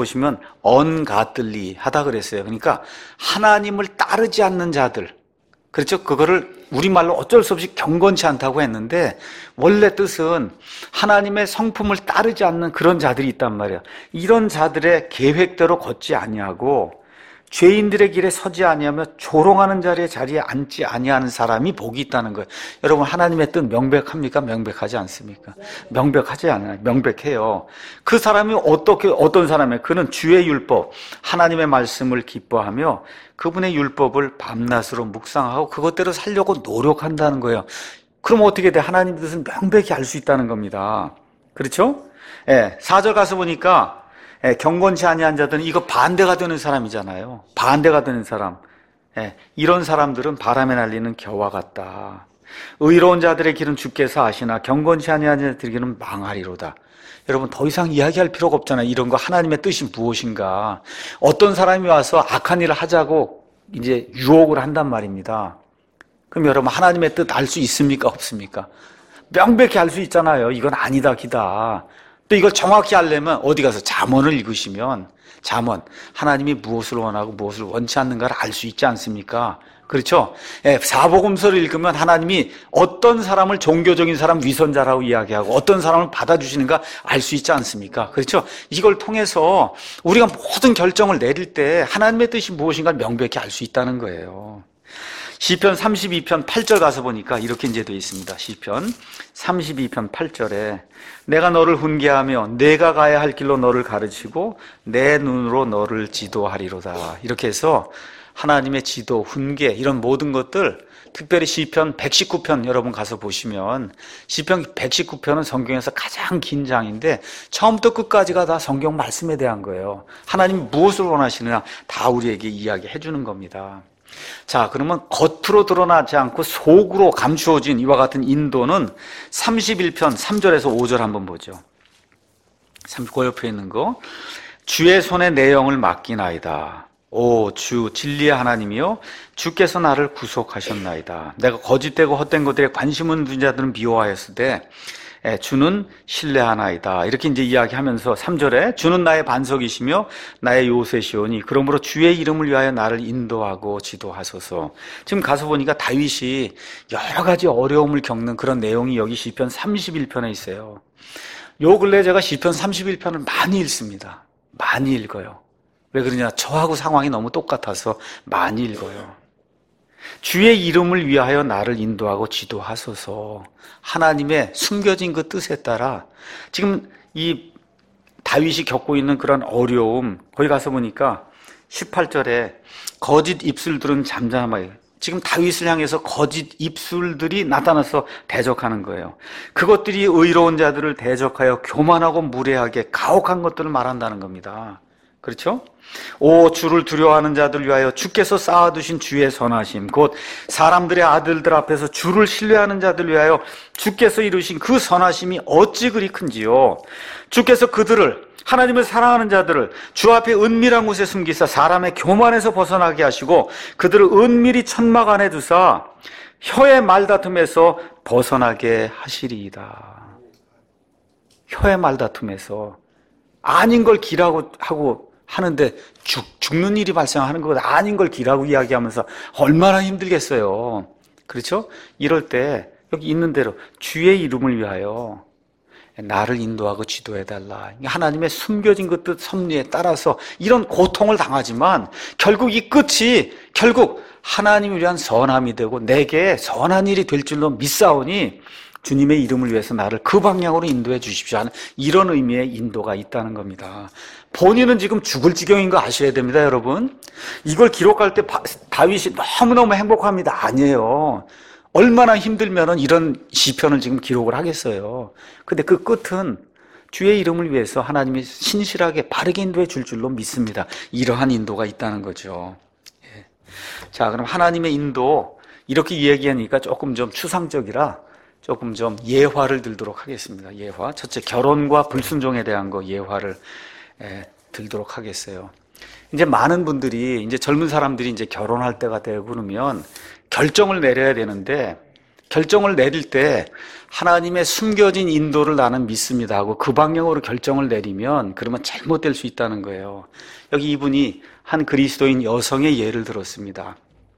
[SPEAKER 1] ungodly 하다 그랬어요. 그러니까 하나님을 따르지 않는 자들. 그렇죠. 그거를 우리말로 어쩔 수 없이 경건치 않다고 했는데, 원래 뜻은 하나님의 성품을 따르지 않는 그런 자들이 있단 말이에요. 이런 자들의 계획대로 걷지 아니하고 죄인들의 길에 서지 아니하며 조롱하는 자리에 앉지 아니하는 사람이 복이 있다는 거예요. 여러분, 하나님의 뜻 명백합니까? 명백하지 않습니까? 명백하지 않아요. 명백해요. 그 사람이 어떤 사람이에요? 그는 주의 율법, 하나님의 말씀을 기뻐하며 그분의 율법을 밤낮으로 묵상하고 그것대로 살려고 노력한다는 거예요. 그럼 어떻게 돼? 하나님의 뜻은 명백히 알 수 있다는 겁니다. 그렇죠? 4절 가서 보니까 경건치 아니한 자들은 이거 반대가 되는 사람이잖아요. 반대가 되는 사람. 이런 사람들은 바람에 날리는 겨와 같다. 의로운 자들의 길은 주께서 아시나 경건치 아니한 자들의 길은 망하리로다. 여러분, 더 이상 이야기할 필요가 없잖아요. 이런 거 하나님의 뜻이 무엇인가. 어떤 사람이 와서 악한 일을 하자고 이제 유혹을 한단 말입니다. 그럼 여러분, 하나님의 뜻 알 수 있습니까? 없습니까? 명백히 알 수 있잖아요. 이건 아니다, 기다. 또 이걸 정확히 알려면 어디 가서 잠언을 읽으시면 잠언, 하나님이 무엇을 원하고 무엇을 원치 않는가를 알 수 있지 않습니까? 그렇죠? 사복음서를 읽으면 하나님이 어떤 사람을 종교적인 사람 위선자라고 이야기하고 어떤 사람을 받아주시는가 알 수 있지 않습니까? 그렇죠? 이걸 통해서 우리가 모든 결정을 내릴 때 하나님의 뜻이 무엇인가를 명백히 알 수 있다는 거예요. 시편 32편 8절 가서 보니까 이렇게 이제 되어 있습니다. 시편 32편 8절에 내가 너를 훈계하며 내가 가야 할 길로 너를 가르치고 내 눈으로 너를 지도하리로다. 이렇게 해서 하나님의 지도, 훈계, 이런 모든 것들, 특별히 시편 119편 여러분 가서 보시면 시편 119편은 성경에서 가장 긴 장인데 처음부터 끝까지가 다 성경 말씀에 대한 거예요. 하나님이 무엇을 원하시느냐 다 우리에게 이야기해 주는 겁니다. 자, 그러면 겉으로 드러나지 않고 속으로 감추어진 이와 같은 인도는 31편 3절에서 5절 한번 보죠. 그 옆에 있는 거. 주의 손에 내 영을 맡기나이다. 오 주 진리의 하나님이여, 주께서 나를 구속하셨나이다. 내가 거짓되고 헛된 것들에 관심을 둔 자들은 미워하였으되 주는 신뢰하나이다. 이렇게 이제 이야기하면서 3절에 주는 나의 반석이시며 나의 요새시오니 그러므로 주의 이름을 위하여 나를 인도하고 지도하소서. 지금 가서 보니까 다윗이 여러 가지 어려움을 겪는 그런 내용이 여기 시편 31편에 있어요. 요 근래 제가 시편 31편을 많이 읽습니다. 많이 읽어요. 왜 그러냐? 저하고 상황이 너무 똑같아서 많이 읽어요. 주의 이름을 위하여 나를 인도하고 지도하소서. 하나님의 숨겨진 그 뜻에 따라 지금 이 다윗이 겪고 있는 그런 어려움, 거기 가서 보니까 18절에 거짓 입술들은 잠잠하여, 지금 다윗을 향해서 거짓 입술들이 나타나서 대적하는 거예요. 그것들이 의로운 자들을 대적하여 교만하고 무례하게 가혹한 것들을 말한다는 겁니다. 그렇죠? 오 주를 두려워하는 자들 위하여 주께서 쌓아두신 주의 선하심, 곧 사람들의 아들들 앞에서 주를 신뢰하는 자들 위하여 주께서 이루신 그 선하심이 어찌 그리 큰지요. 주께서 그들을, 하나님을 사랑하는 자들을 주 앞에 은밀한 곳에 숨기사 사람의 교만에서 벗어나게 하시고 그들을 은밀히 천막 안에 두사 혀의 말다툼에서 벗어나게 하시리이다. 혀의 말다툼에서 아닌 걸 기라고 하고 하는데 죽는 일이 발생하는 것 아닌 걸 기라고 이야기하면서 얼마나 힘들겠어요. 그렇죠? 이럴 때 여기 있는 대로 주의 이름을 위하여 나를 인도하고 지도해달라. 하나님의 숨겨진 그 뜻 섭리에 따라서 이런 고통을 당하지만 결국 이 끝이 결국 하나님을 위한 선함이 되고 내게 선한 일이 될 줄로 믿사오니 주님의 이름을 위해서 나를 그 방향으로 인도해 주십시오 하는 이런 의미의 인도가 있다는 겁니다. 본인은 지금 죽을 지경인 거 아셔야 됩니다, 여러분. 이걸 기록할 때 다윗이 너무너무 행복합니다. 아니에요. 얼마나 힘들면은 이런 시편을 지금 기록을 하겠어요. 근데 그 끝은 주의 이름을 위해서 하나님이 신실하게 바르게 인도해 줄 줄로 믿습니다. 이러한 인도가 있다는 거죠. 예. 자, 그럼 하나님의 인도 이렇게 이야기하니까 조금 좀 추상적이라 조금 좀 예화를 들도록 하겠습니다. 예화. 첫째, 결혼과 불순종에 대한 거 예화를 들도록 하겠어요. 이제 많은 분들이 이제 젊은 사람들이 이제 결혼할 때가 되고 그러면 결정을 내려야 되는데 결정을 내릴 때 하나님의 숨겨진 인도를 나는 믿습니다 하고 그 방향으로 결정을 내리면 그러면 잘못될 수 있다는 거예요. 여기 이분이 한 그리스도인 여성의 예를 들었습니다.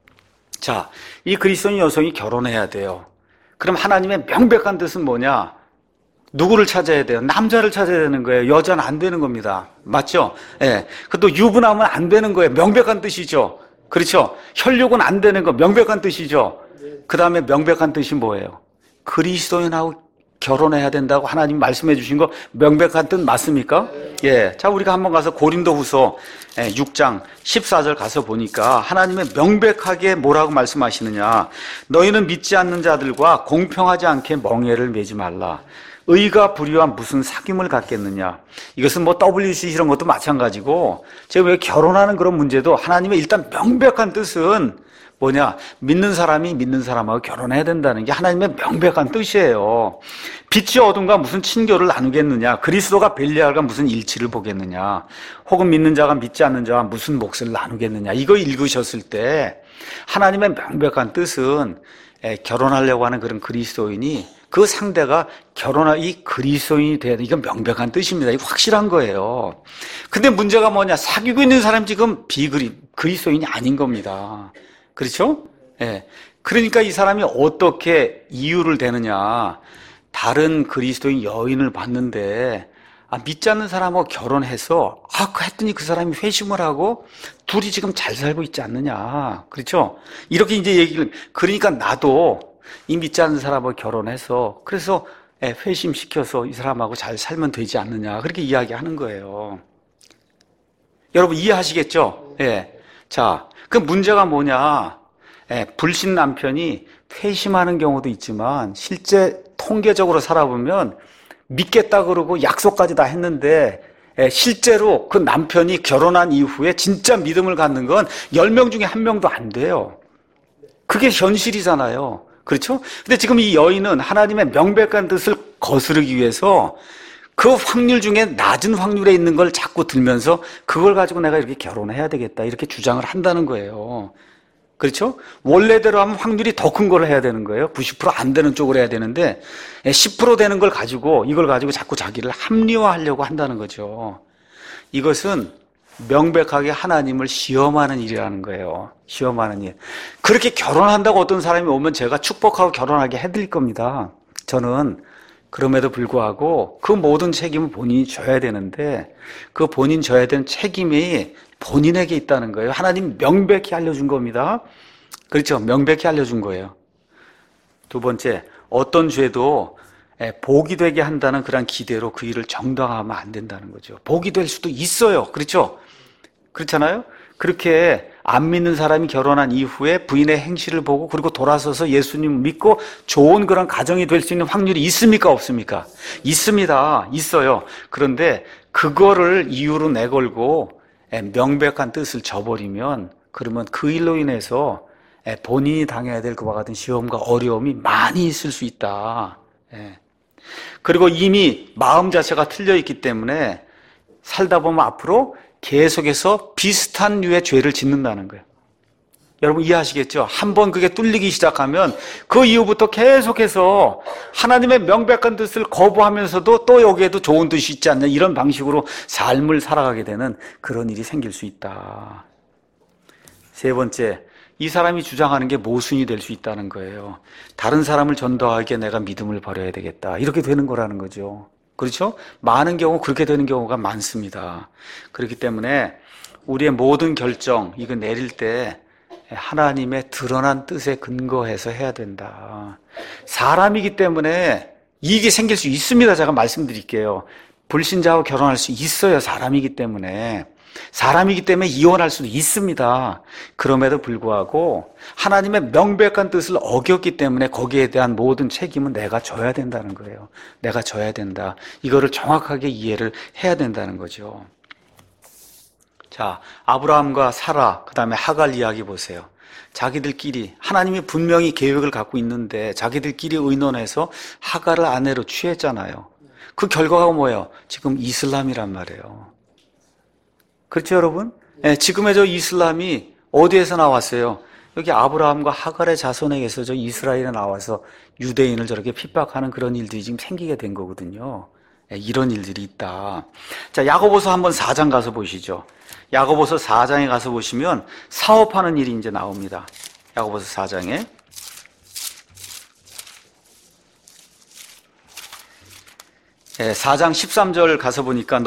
[SPEAKER 1] 자, 이 그리스도인 여성이 결혼해야 돼요. 그럼 하나님의 명백한 뜻은 뭐냐? 누구를 찾아야 돼요? 남자를 찾아야 되는 거예요. 여자는 안 되는 겁니다. 맞죠? 예. 그것도 유부남은 안 되는 거예요. 명백한 뜻이죠. 그렇죠? 혈육은 안 되는 거 명백한 뜻이죠. 그 다음에 명백한 뜻이 뭐예요? 그리스도인하고 결혼해야 된다고 하나님 말씀해 주신 거 명백한 뜻 맞습니까? 예. 자, 우리가 한번 가서 고린도후서 6장 14절 가서 보니까 하나님의 명백하게 뭐라고 말씀하시느냐? 너희는 믿지 않는 자들과 공평하지 않게 멍에를 매지 말라. 의가 불의와 무슨 사귐을 갖겠느냐. 이것은 뭐 WC 이런 것도 마찬가지고 제가 왜 결혼하는 그런 문제도 하나님의 일단 명백한 뜻은 뭐냐? 믿는 사람이 믿는 사람하고 결혼해야 된다는 게 하나님의 명백한 뜻이에요. 빛이 어둠과 무슨 친교를 나누겠느냐? 그리스도가 벨리알과 무슨 일치를 보겠느냐? 혹은 믿는 자가 믿지 않는 자와 무슨 몫을 나누겠느냐? 이거 읽으셨을 때 하나님의 명백한 뜻은 결혼하려고 하는 그런 그리스도인이 그 상대가 결혼할 이 그리스도인이 돼야 돼. 이건 명백한 뜻입니다. 이거 확실한 거예요. 근데 문제가 뭐냐? 사귀고 있는 사람 지금 그리스도인이 아닌 겁니다. 그렇죠? 예. 그러니까 이 사람이 어떻게 이유를 대느냐? 다른 그리스도인 여인을 봤는데 믿지 않는 사람하고 결혼해서 했더니 그 사람이 회심을 하고 둘이 지금 잘 살고 있지 않느냐? 그렇죠? 이렇게 이제 얘기를 그러니까 나도 이 믿지 않는 사람하고 결혼해서 그래서 회심시켜서 이 사람하고 잘 살면 되지 않느냐? 그렇게 이야기하는 거예요. 여러분 이해하시겠죠? 예. 자, 그 문제가 뭐냐? 불신 남편이 회심하는 경우도 있지만 실제 통계적으로 살아보면 믿겠다 그러고 약속까지 다 했는데 실제로 그 남편이 결혼한 이후에 진짜 믿음을 갖는 건 10명 중에 1명도 안 돼요. 그게 현실이잖아요. 그렇죠? 근데 지금 이 여인은 하나님의 명백한 뜻을 거스르기 위해서 그 확률 중에 낮은 확률에 있는 걸 자꾸 들면서 그걸 가지고 내가 이렇게 결혼해야 되겠다 이렇게 주장을 한다는 거예요. 그렇죠? 원래대로 하면 확률이 더 큰 걸 해야 되는 거예요. 90% 안 되는 쪽으로 해야 되는데 10% 되는 걸 가지고 이걸 가지고 자꾸 자기를 합리화하려고 한다는 거죠. 이것은 명백하게 하나님을 시험하는 일이라는 거예요. 시험하는 일. 그렇게 결혼한다고 어떤 사람이 오면 제가 축복하고 결혼하게 해드릴 겁니다. 저는 그럼에도 불구하고 그 모든 책임은 본인이 져야 되는데 그 본인 져야 되는 책임이 본인에게 있다는 거예요. 하나님 명백히 알려준 겁니다. 그렇죠? 명백히 알려준 거예요. 두 번째, 어떤 죄도 복이 되게 한다는 그런 기대로 그 일을 정당화하면 안 된다는 거죠. 복이 될 수도 있어요. 그렇죠? 그렇잖아요? 그렇게 안 믿는 사람이 결혼한 이후에 부인의 행실을 보고 그리고 돌아서서 예수님 믿고 좋은 그런 가정이 될 수 있는 확률이 있습니까? 없습니까? 있습니다. 있어요. 그런데 그거를 이유로 내걸고 명백한 뜻을 저버리면 그러면 그 일로 인해서 본인이 당해야 될 그와 같은 시험과 어려움이 많이 있을 수 있다. 그리고 이미 마음 자체가 틀려 있기 때문에 살다 보면 앞으로 계속해서 비슷한 류의 죄를 짓는다는 거예요. 여러분 이해하시겠죠? 한번 그게 뚫리기 시작하면 그 이후부터 계속해서 하나님의 명백한 뜻을 거부하면서도 또 여기에도 좋은 뜻이 있지 않냐 이런 방식으로 삶을 살아가게 되는 그런 일이 생길 수 있다. 세 번째, 이 사람이 주장하는 게 모순이 될 수 있다는 거예요. 다른 사람을 전도하기에 내가 믿음을 버려야 되겠다. 이렇게 되는 거라는 거죠. 그렇죠? 많은 경우 그렇게 되는 경우가 많습니다. 그렇기 때문에 우리의 모든 결정, 이거 내릴 때 하나님의 드러난 뜻에 근거해서 해야 된다. 사람이기 때문에 이익이 생길 수 있습니다. 제가 말씀드릴게요. 불신자와 결혼할 수 있어요. 사람이기 때문에 이혼할 수도 있습니다. 그럼에도 불구하고 하나님의 명백한 뜻을 어겼기 때문에 거기에 대한 모든 책임은 내가 져야 된다는 거예요. 내가 져야 된다. 이거를 정확하게 이해를 해야 된다는 거죠. 자, 아브라함과 사라, 그 다음에 하갈 이야기 보세요. 자기들끼리 하나님이 분명히 계획을 갖고 있는데 자기들끼리 의논해서 하갈을 아내로 취했잖아요. 그 결과가 뭐예요? 지금 이슬람이란 말이에요. 그렇죠, 여러분? 지금의 저 이슬람이 어디에서 나왔어요? 여기 아브라함과 하갈의 자손에게서 저 이스라엘에 나와서 유대인을 저렇게 핍박하는 그런 일들이 지금 생기게 된 거거든요. 이런 일들이 있다. 자, 야고보서 한번 4장 가서 보시죠. 야고보서 4장에 가서 보시면 사업하는 일이 이제 나옵니다. 야고보서 4장에 4장 13절 가서 보니까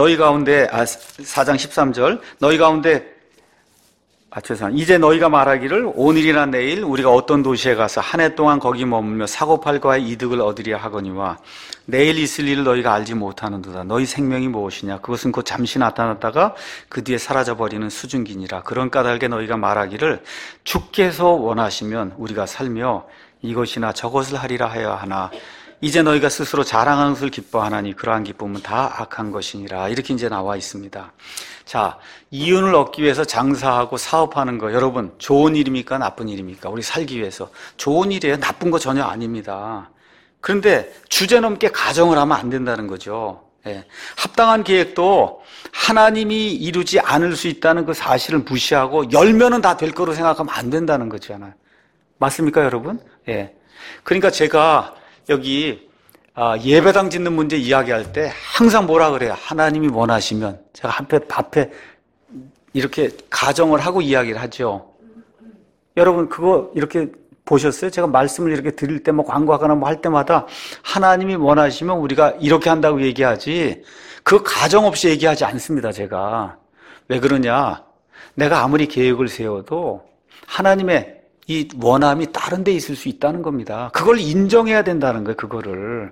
[SPEAKER 1] 4장 13절 너희 가운데 죄송합니다. 이제 너희가 말하기를 오늘이나 내일 우리가 어떤 도시에 가서 한 해 동안 거기 머물며 사고팔과의 이득을 얻으려 하거니와 내일 있을 일을 너희가 알지 못하는도다. 너희 생명이 무엇이냐? 그것은 곧 잠시 나타났다가 그 뒤에 사라져버리는 수증기니라. 그런 까닭에 너희가 말하기를 주께서 원하시면 우리가 살며 이것이나 저것을 하리라 하여 하나 이제 너희가 스스로 자랑하는 것을 기뻐하나니 그러한 기쁨은 다 악한 것이니라. 이렇게 이제 나와 있습니다. 자, 이윤을 얻기 위해서 장사하고 사업하는 거 여러분 좋은 일입니까? 나쁜 일입니까? 우리 살기 위해서 좋은 일이에요. 나쁜 거 전혀 아닙니다. 그런데 주제넘게 가정을 하면 안 된다는 거죠. 합당한 계획도 하나님이 이루지 않을 수 있다는 그 사실을 무시하고 열면은 다 될 거로 생각하면 안 된다는 거잖아요. 맞습니까, 여러분? 그러니까 제가 여기 예배당 짓는 문제 이야기할 때 항상 뭐라 그래요? 하나님이 원하시면 제가 앞에 이렇게 가정을 하고 이야기를 하죠. 여러분 그거 이렇게 보셨어요? 제가 말씀을 이렇게 드릴 때 뭐 광고하거나 뭐 할 때마다 하나님이 원하시면 우리가 이렇게 한다고 얘기하지 그 가정 없이 얘기하지 않습니다. 제가 왜 그러냐? 내가 아무리 계획을 세워도 하나님의 이 원함이 다른 데 있을 수 있다는 겁니다. 그걸 인정해야 된다는 거예요, 그거를.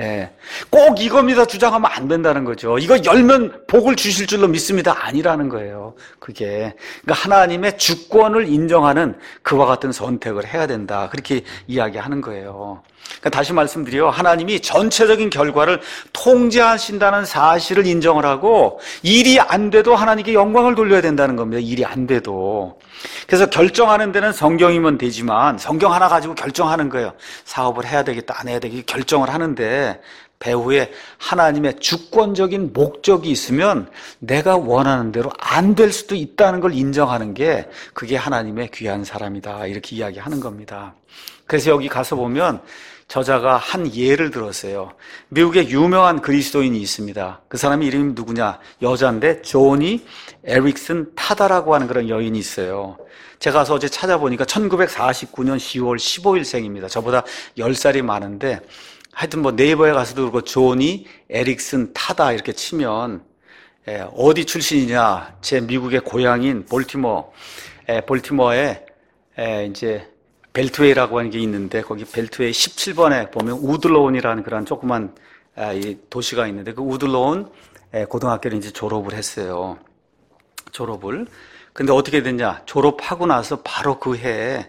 [SPEAKER 1] 꼭 이겁니다 주장하면 안 된다는 거죠. 이거 열면 복을 주실 줄로 믿습니다. 아니라는 거예요, 그게. 그러니까 하나님의 주권을 인정하는 그와 같은 선택을 해야 된다. 그렇게 이야기하는 거예요. 그러니까 다시 말씀드려 하나님이 전체적인 결과를 통제하신다는 사실을 인정을 하고 일이 안 돼도 하나님께 영광을 돌려야 된다는 겁니다. 일이 안 돼도. 그래서 결정하는 데는 성경이면 되지만 성경 하나 가지고 결정하는 거예요. 사업을 해야 되겠다 안 해야 되겠다 결정을 하는데 배후에 하나님의 주권적인 목적이 있으면 내가 원하는 대로 안 될 수도 있다는 걸 인정하는 게 그게 하나님의 귀한 사람이다 이렇게 이야기하는 겁니다. 그래서 여기 가서 보면 저자가 한 예를 들었어요. 미국에 유명한 그리스도인이 있습니다. 그 사람의 이름이 누구냐? 여자인데 조니 에릭슨 타다라고 하는 그런 여인이 있어요. 제가 가서 어제 찾아보니까 1949년 10월 15일생입니다. 저보다 10살이 많은데 하여튼 뭐 네이버에 가서도 그렇고 조니 에릭슨 타다 이렇게 치면 어디 출신이냐? 제 미국의 고향인 볼티모어에 이제 벨트웨이라고 하는 게 있는데 거기 벨트웨이 17번에 보면 우드로운이라는 그런 조그만 이 도시가 있는데 그 우드로운 고등학교를 이제 졸업을 했어요. 졸업을. 근데 어떻게 됐냐? 졸업하고 나서 바로 그 해에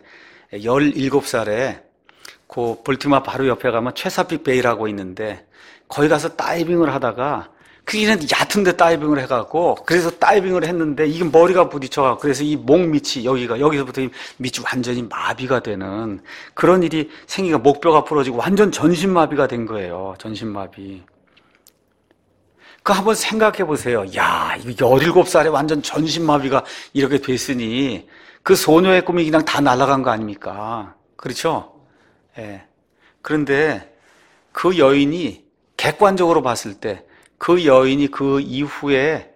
[SPEAKER 1] 17살에 그 볼티모어 바로 옆에 가면 체사픽 베이라고 있는데 거기 가서 다이빙을 하다가 그게 얕은 데 다이빙을 해갖고, 그래서 다이빙을 했는데, 이게 머리가 부딪혀갖고, 그래서 이 목 밑이, 여기서부터 이 밑이 완전히 마비가 되는 그런 일이 생기가 목뼈가 부러지고 완전 전신마비가 된 거예요. 전신마비. 그 한번 생각해 보세요. 야, 이게 17살에 완전 전신마비가 이렇게 됐으니, 그 소녀의 꿈이 그냥 다 날아간 거 아닙니까? 그렇죠? 예. 그런데 그 여인이 객관적으로 봤을 때, 그 여인이 그 이후에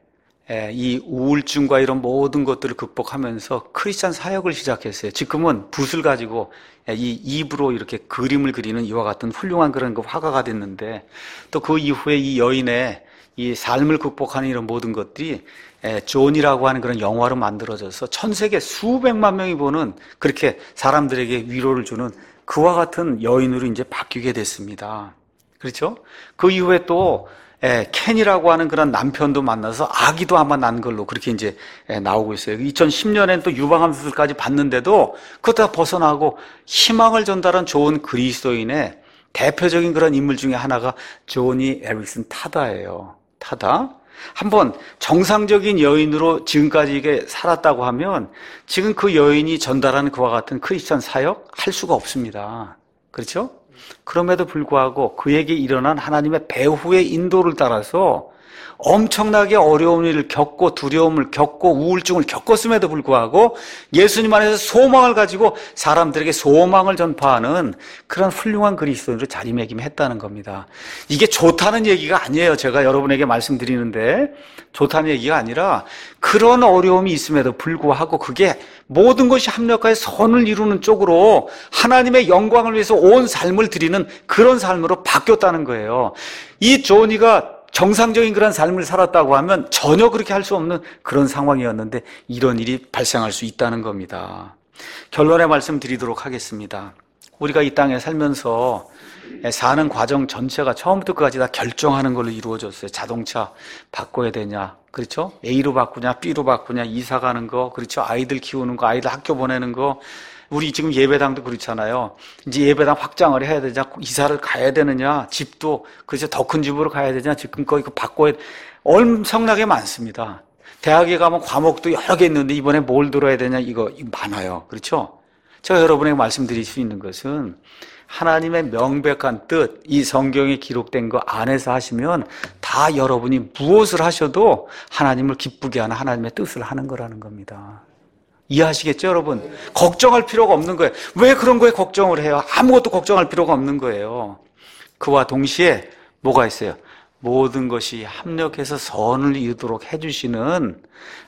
[SPEAKER 1] 이 우울증과 이런 모든 것들을 극복하면서 크리스찬 사역을 시작했어요. 지금은 붓을 가지고 이 입으로 이렇게 그림을 그리는 이와 같은 훌륭한 그런 그 화가가 됐는데, 또 그 이후에 이 여인의 이 삶을 극복하는 이런 모든 것들이 존이라고 하는 그런 영화로 만들어져서 전 세계 수백만 명이 보는, 그렇게 사람들에게 위로를 주는 그와 같은 여인으로 이제 바뀌게 됐습니다. 그렇죠? 그 이후에 또 켄이라고 하는 그런 남편도 만나서 아기도 아마 난 걸로 그렇게 이제 나오고 있어요. 2010년엔 또 유방암 수술까지 받는데도 그것 다 벗어나고 희망을 전달한 좋은 그리스도인의 대표적인 그런 인물 중에 하나가 조니 에릭슨 타다예요. 타다. 한번 정상적인 여인으로 지금까지 이게 살았다고 하면 지금 그 여인이 전달하는 그와 같은 크리스천 사역 할 수가 없습니다. 그렇죠? 그럼에도 불구하고 그에게 일어난 하나님의 배후의 인도를 따라서 엄청나게 어려운 일을 겪고 두려움을 겪고 우울증을 겪었음에도 불구하고 예수님 안에서 소망을 가지고 사람들에게 소망을 전파하는 그런 훌륭한 그리스도인으로 자리매김했다는 겁니다. 이게 좋다는 얘기가 아니에요. 제가 여러분에게 말씀드리는데 좋다는 얘기가 아니라 그런 어려움이 있음에도 불구하고 그게 모든 것이 합력하여 선을 이루는 쪽으로 하나님의 영광을 위해서 온 삶을 드리는 그런 삶으로 바뀌었다는 거예요. 이 조니가 정상적인 그런 삶을 살았다고 하면 전혀 그렇게 할 수 없는 그런 상황이었는데 이런 일이 발생할 수 있다는 겁니다. 결론의 말씀 드리도록 하겠습니다. 우리가 이 땅에 살면서 사는 과정 전체가 처음부터 끝까지 다 결정하는 걸로 이루어졌어요. 자동차 바꿔야 되냐, 그렇죠? A로 바꾸냐, B로 바꾸냐, 이사 가는 거, 그렇죠? 아이들 키우는 거, 아이들 학교 보내는 거. 우리 지금 예배당도 그렇잖아요. 이제 예배당 확장을 해야 되냐, 이사를 가야 되느냐, 집도 그래서 더 큰 집으로 가야 되냐, 지금 거 이거 바꿔야 엄청나게 많습니다. 대학에 가면 과목도 여러 개 있는데 이번에 뭘 들어야 되냐, 이거 많아요. 그렇죠? 제가 여러분에게 말씀드릴 수 있는 것은 하나님의 명백한 뜻, 이 성경에 기록된 거 안에서 하시면 다 여러분이 무엇을 하셔도 하나님을 기쁘게 하는 하나님의 뜻을 하는 거라는 겁니다. 이해하시겠죠, 여러분? 걱정할 필요가 없는 거예요. 왜 그런 거에 걱정을 해요? 아무것도 걱정할 필요가 없는 거예요. 그와 동시에 뭐가 있어요? 모든 것이 합력해서 선을 이루도록 해주시는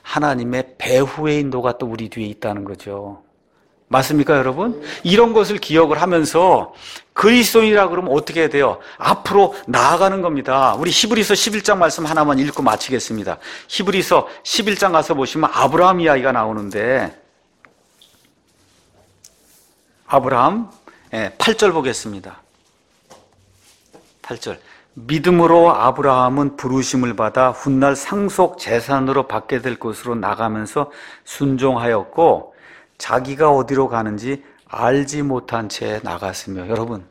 [SPEAKER 1] 하나님의 배후의 인도가 또 우리 뒤에 있다는 거죠. 맞습니까, 여러분? 이런 것을 기억을 하면서 그리스도인이라 그러면 어떻게 해야 돼요? 앞으로 나아가는 겁니다. 우리 히브리서 11장 말씀 하나만 읽고 마치겠습니다. 히브리서 11장 가서 보시면 아브라함 이야기가 나오는데 아브라함 8절 보겠습니다. 8절. 믿음으로 아브라함은 부르심을 받아 훗날 상속 재산으로 받게 될 곳으로 나가면서 순종하였고 자기가 어디로 가는지 알지 못한 채 나갔으며. 여러분,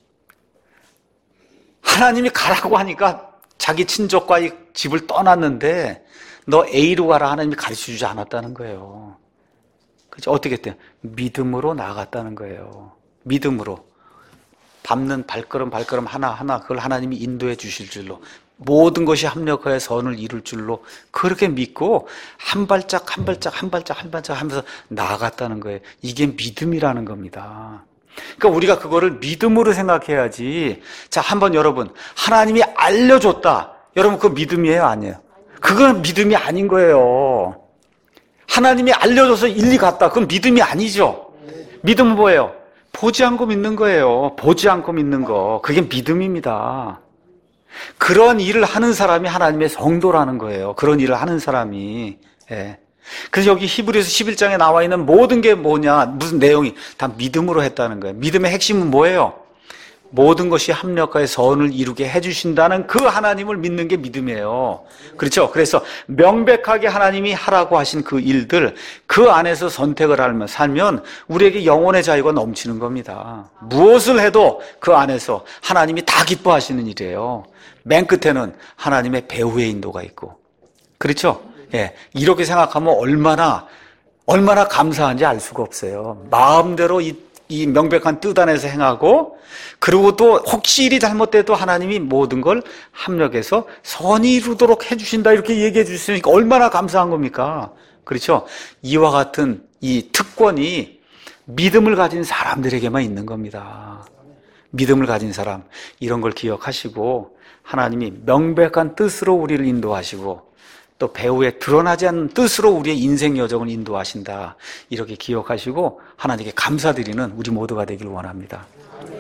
[SPEAKER 1] 하나님이 가라고 하니까 자기 친족과 이 집을 떠났는데 너 A로 가라 하나님이 가르쳐주지 않았다는 거예요. 그렇죠? 어떻게 했대요? 믿음으로 나아갔다는 거예요. 믿음으로. 밟는 발걸음 하나하나 그걸 하나님이 인도해 주실 줄로, 모든 것이 합력하여 선을 이룰 줄로 그렇게 믿고 한 발짝 하면서 나아갔다는 거예요. 이게 믿음이라는 겁니다. 그러니까 우리가 그거를 믿음으로 생각해야지. 자, 한번 여러분, 하나님이 알려줬다. 여러분, 그거 믿음이에요, 아니에요? 그건 믿음이 아닌 거예요. 하나님이 알려줘서 일리 갔다. 그건 믿음이 아니죠. 믿음은 뭐예요? 보지 않고 믿는 거예요. 보지 않고 믿는 거. 그게 믿음입니다. 그런 일을 하는 사람이 하나님의 성도라는 거예요. 그런 일을 하는 사람이. 예. 그래서 여기 히브리서 11장에 나와 있는 모든 게 뭐냐, 무슨 내용이 다 믿음으로 했다는 거예요. 믿음의 핵심은 뭐예요? 모든 것이 합력하여 선을 이루게 해주신다는 그 하나님을 믿는 게 믿음이에요. 그렇죠? 그래서 명백하게 하나님이 하라고 하신 그 일들, 그 안에서 선택을 하며 살면 우리에게 영혼의 자유가 넘치는 겁니다. 무엇을 해도 그 안에서 하나님이 다 기뻐하시는 일이에요. 맨 끝에는 하나님의 배후의 인도가 있고. 그렇죠? 예. 이렇게 생각하면 얼마나 감사한지 알 수가 없어요. 마음대로 이 명백한 뜻 안에서 행하고, 그리고 또 혹시 일이 잘못돼도 하나님이 모든 걸 합력해서 선이 이루도록 해주신다, 이렇게 얘기해 주시니까 얼마나 감사한 겁니까? 그렇죠? 이와 같은 이 특권이 믿음을 가진 사람들에게만 있는 겁니다. 믿음을 가진 사람, 이런 걸 기억하시고 하나님이 명백한 뜻으로 우리를 인도하시고 또 배후에 드러나지 않는 뜻으로 우리의 인생 여정을 인도하신다, 이렇게 기억하시고 하나님께 감사드리는 우리 모두가 되길 원합니다.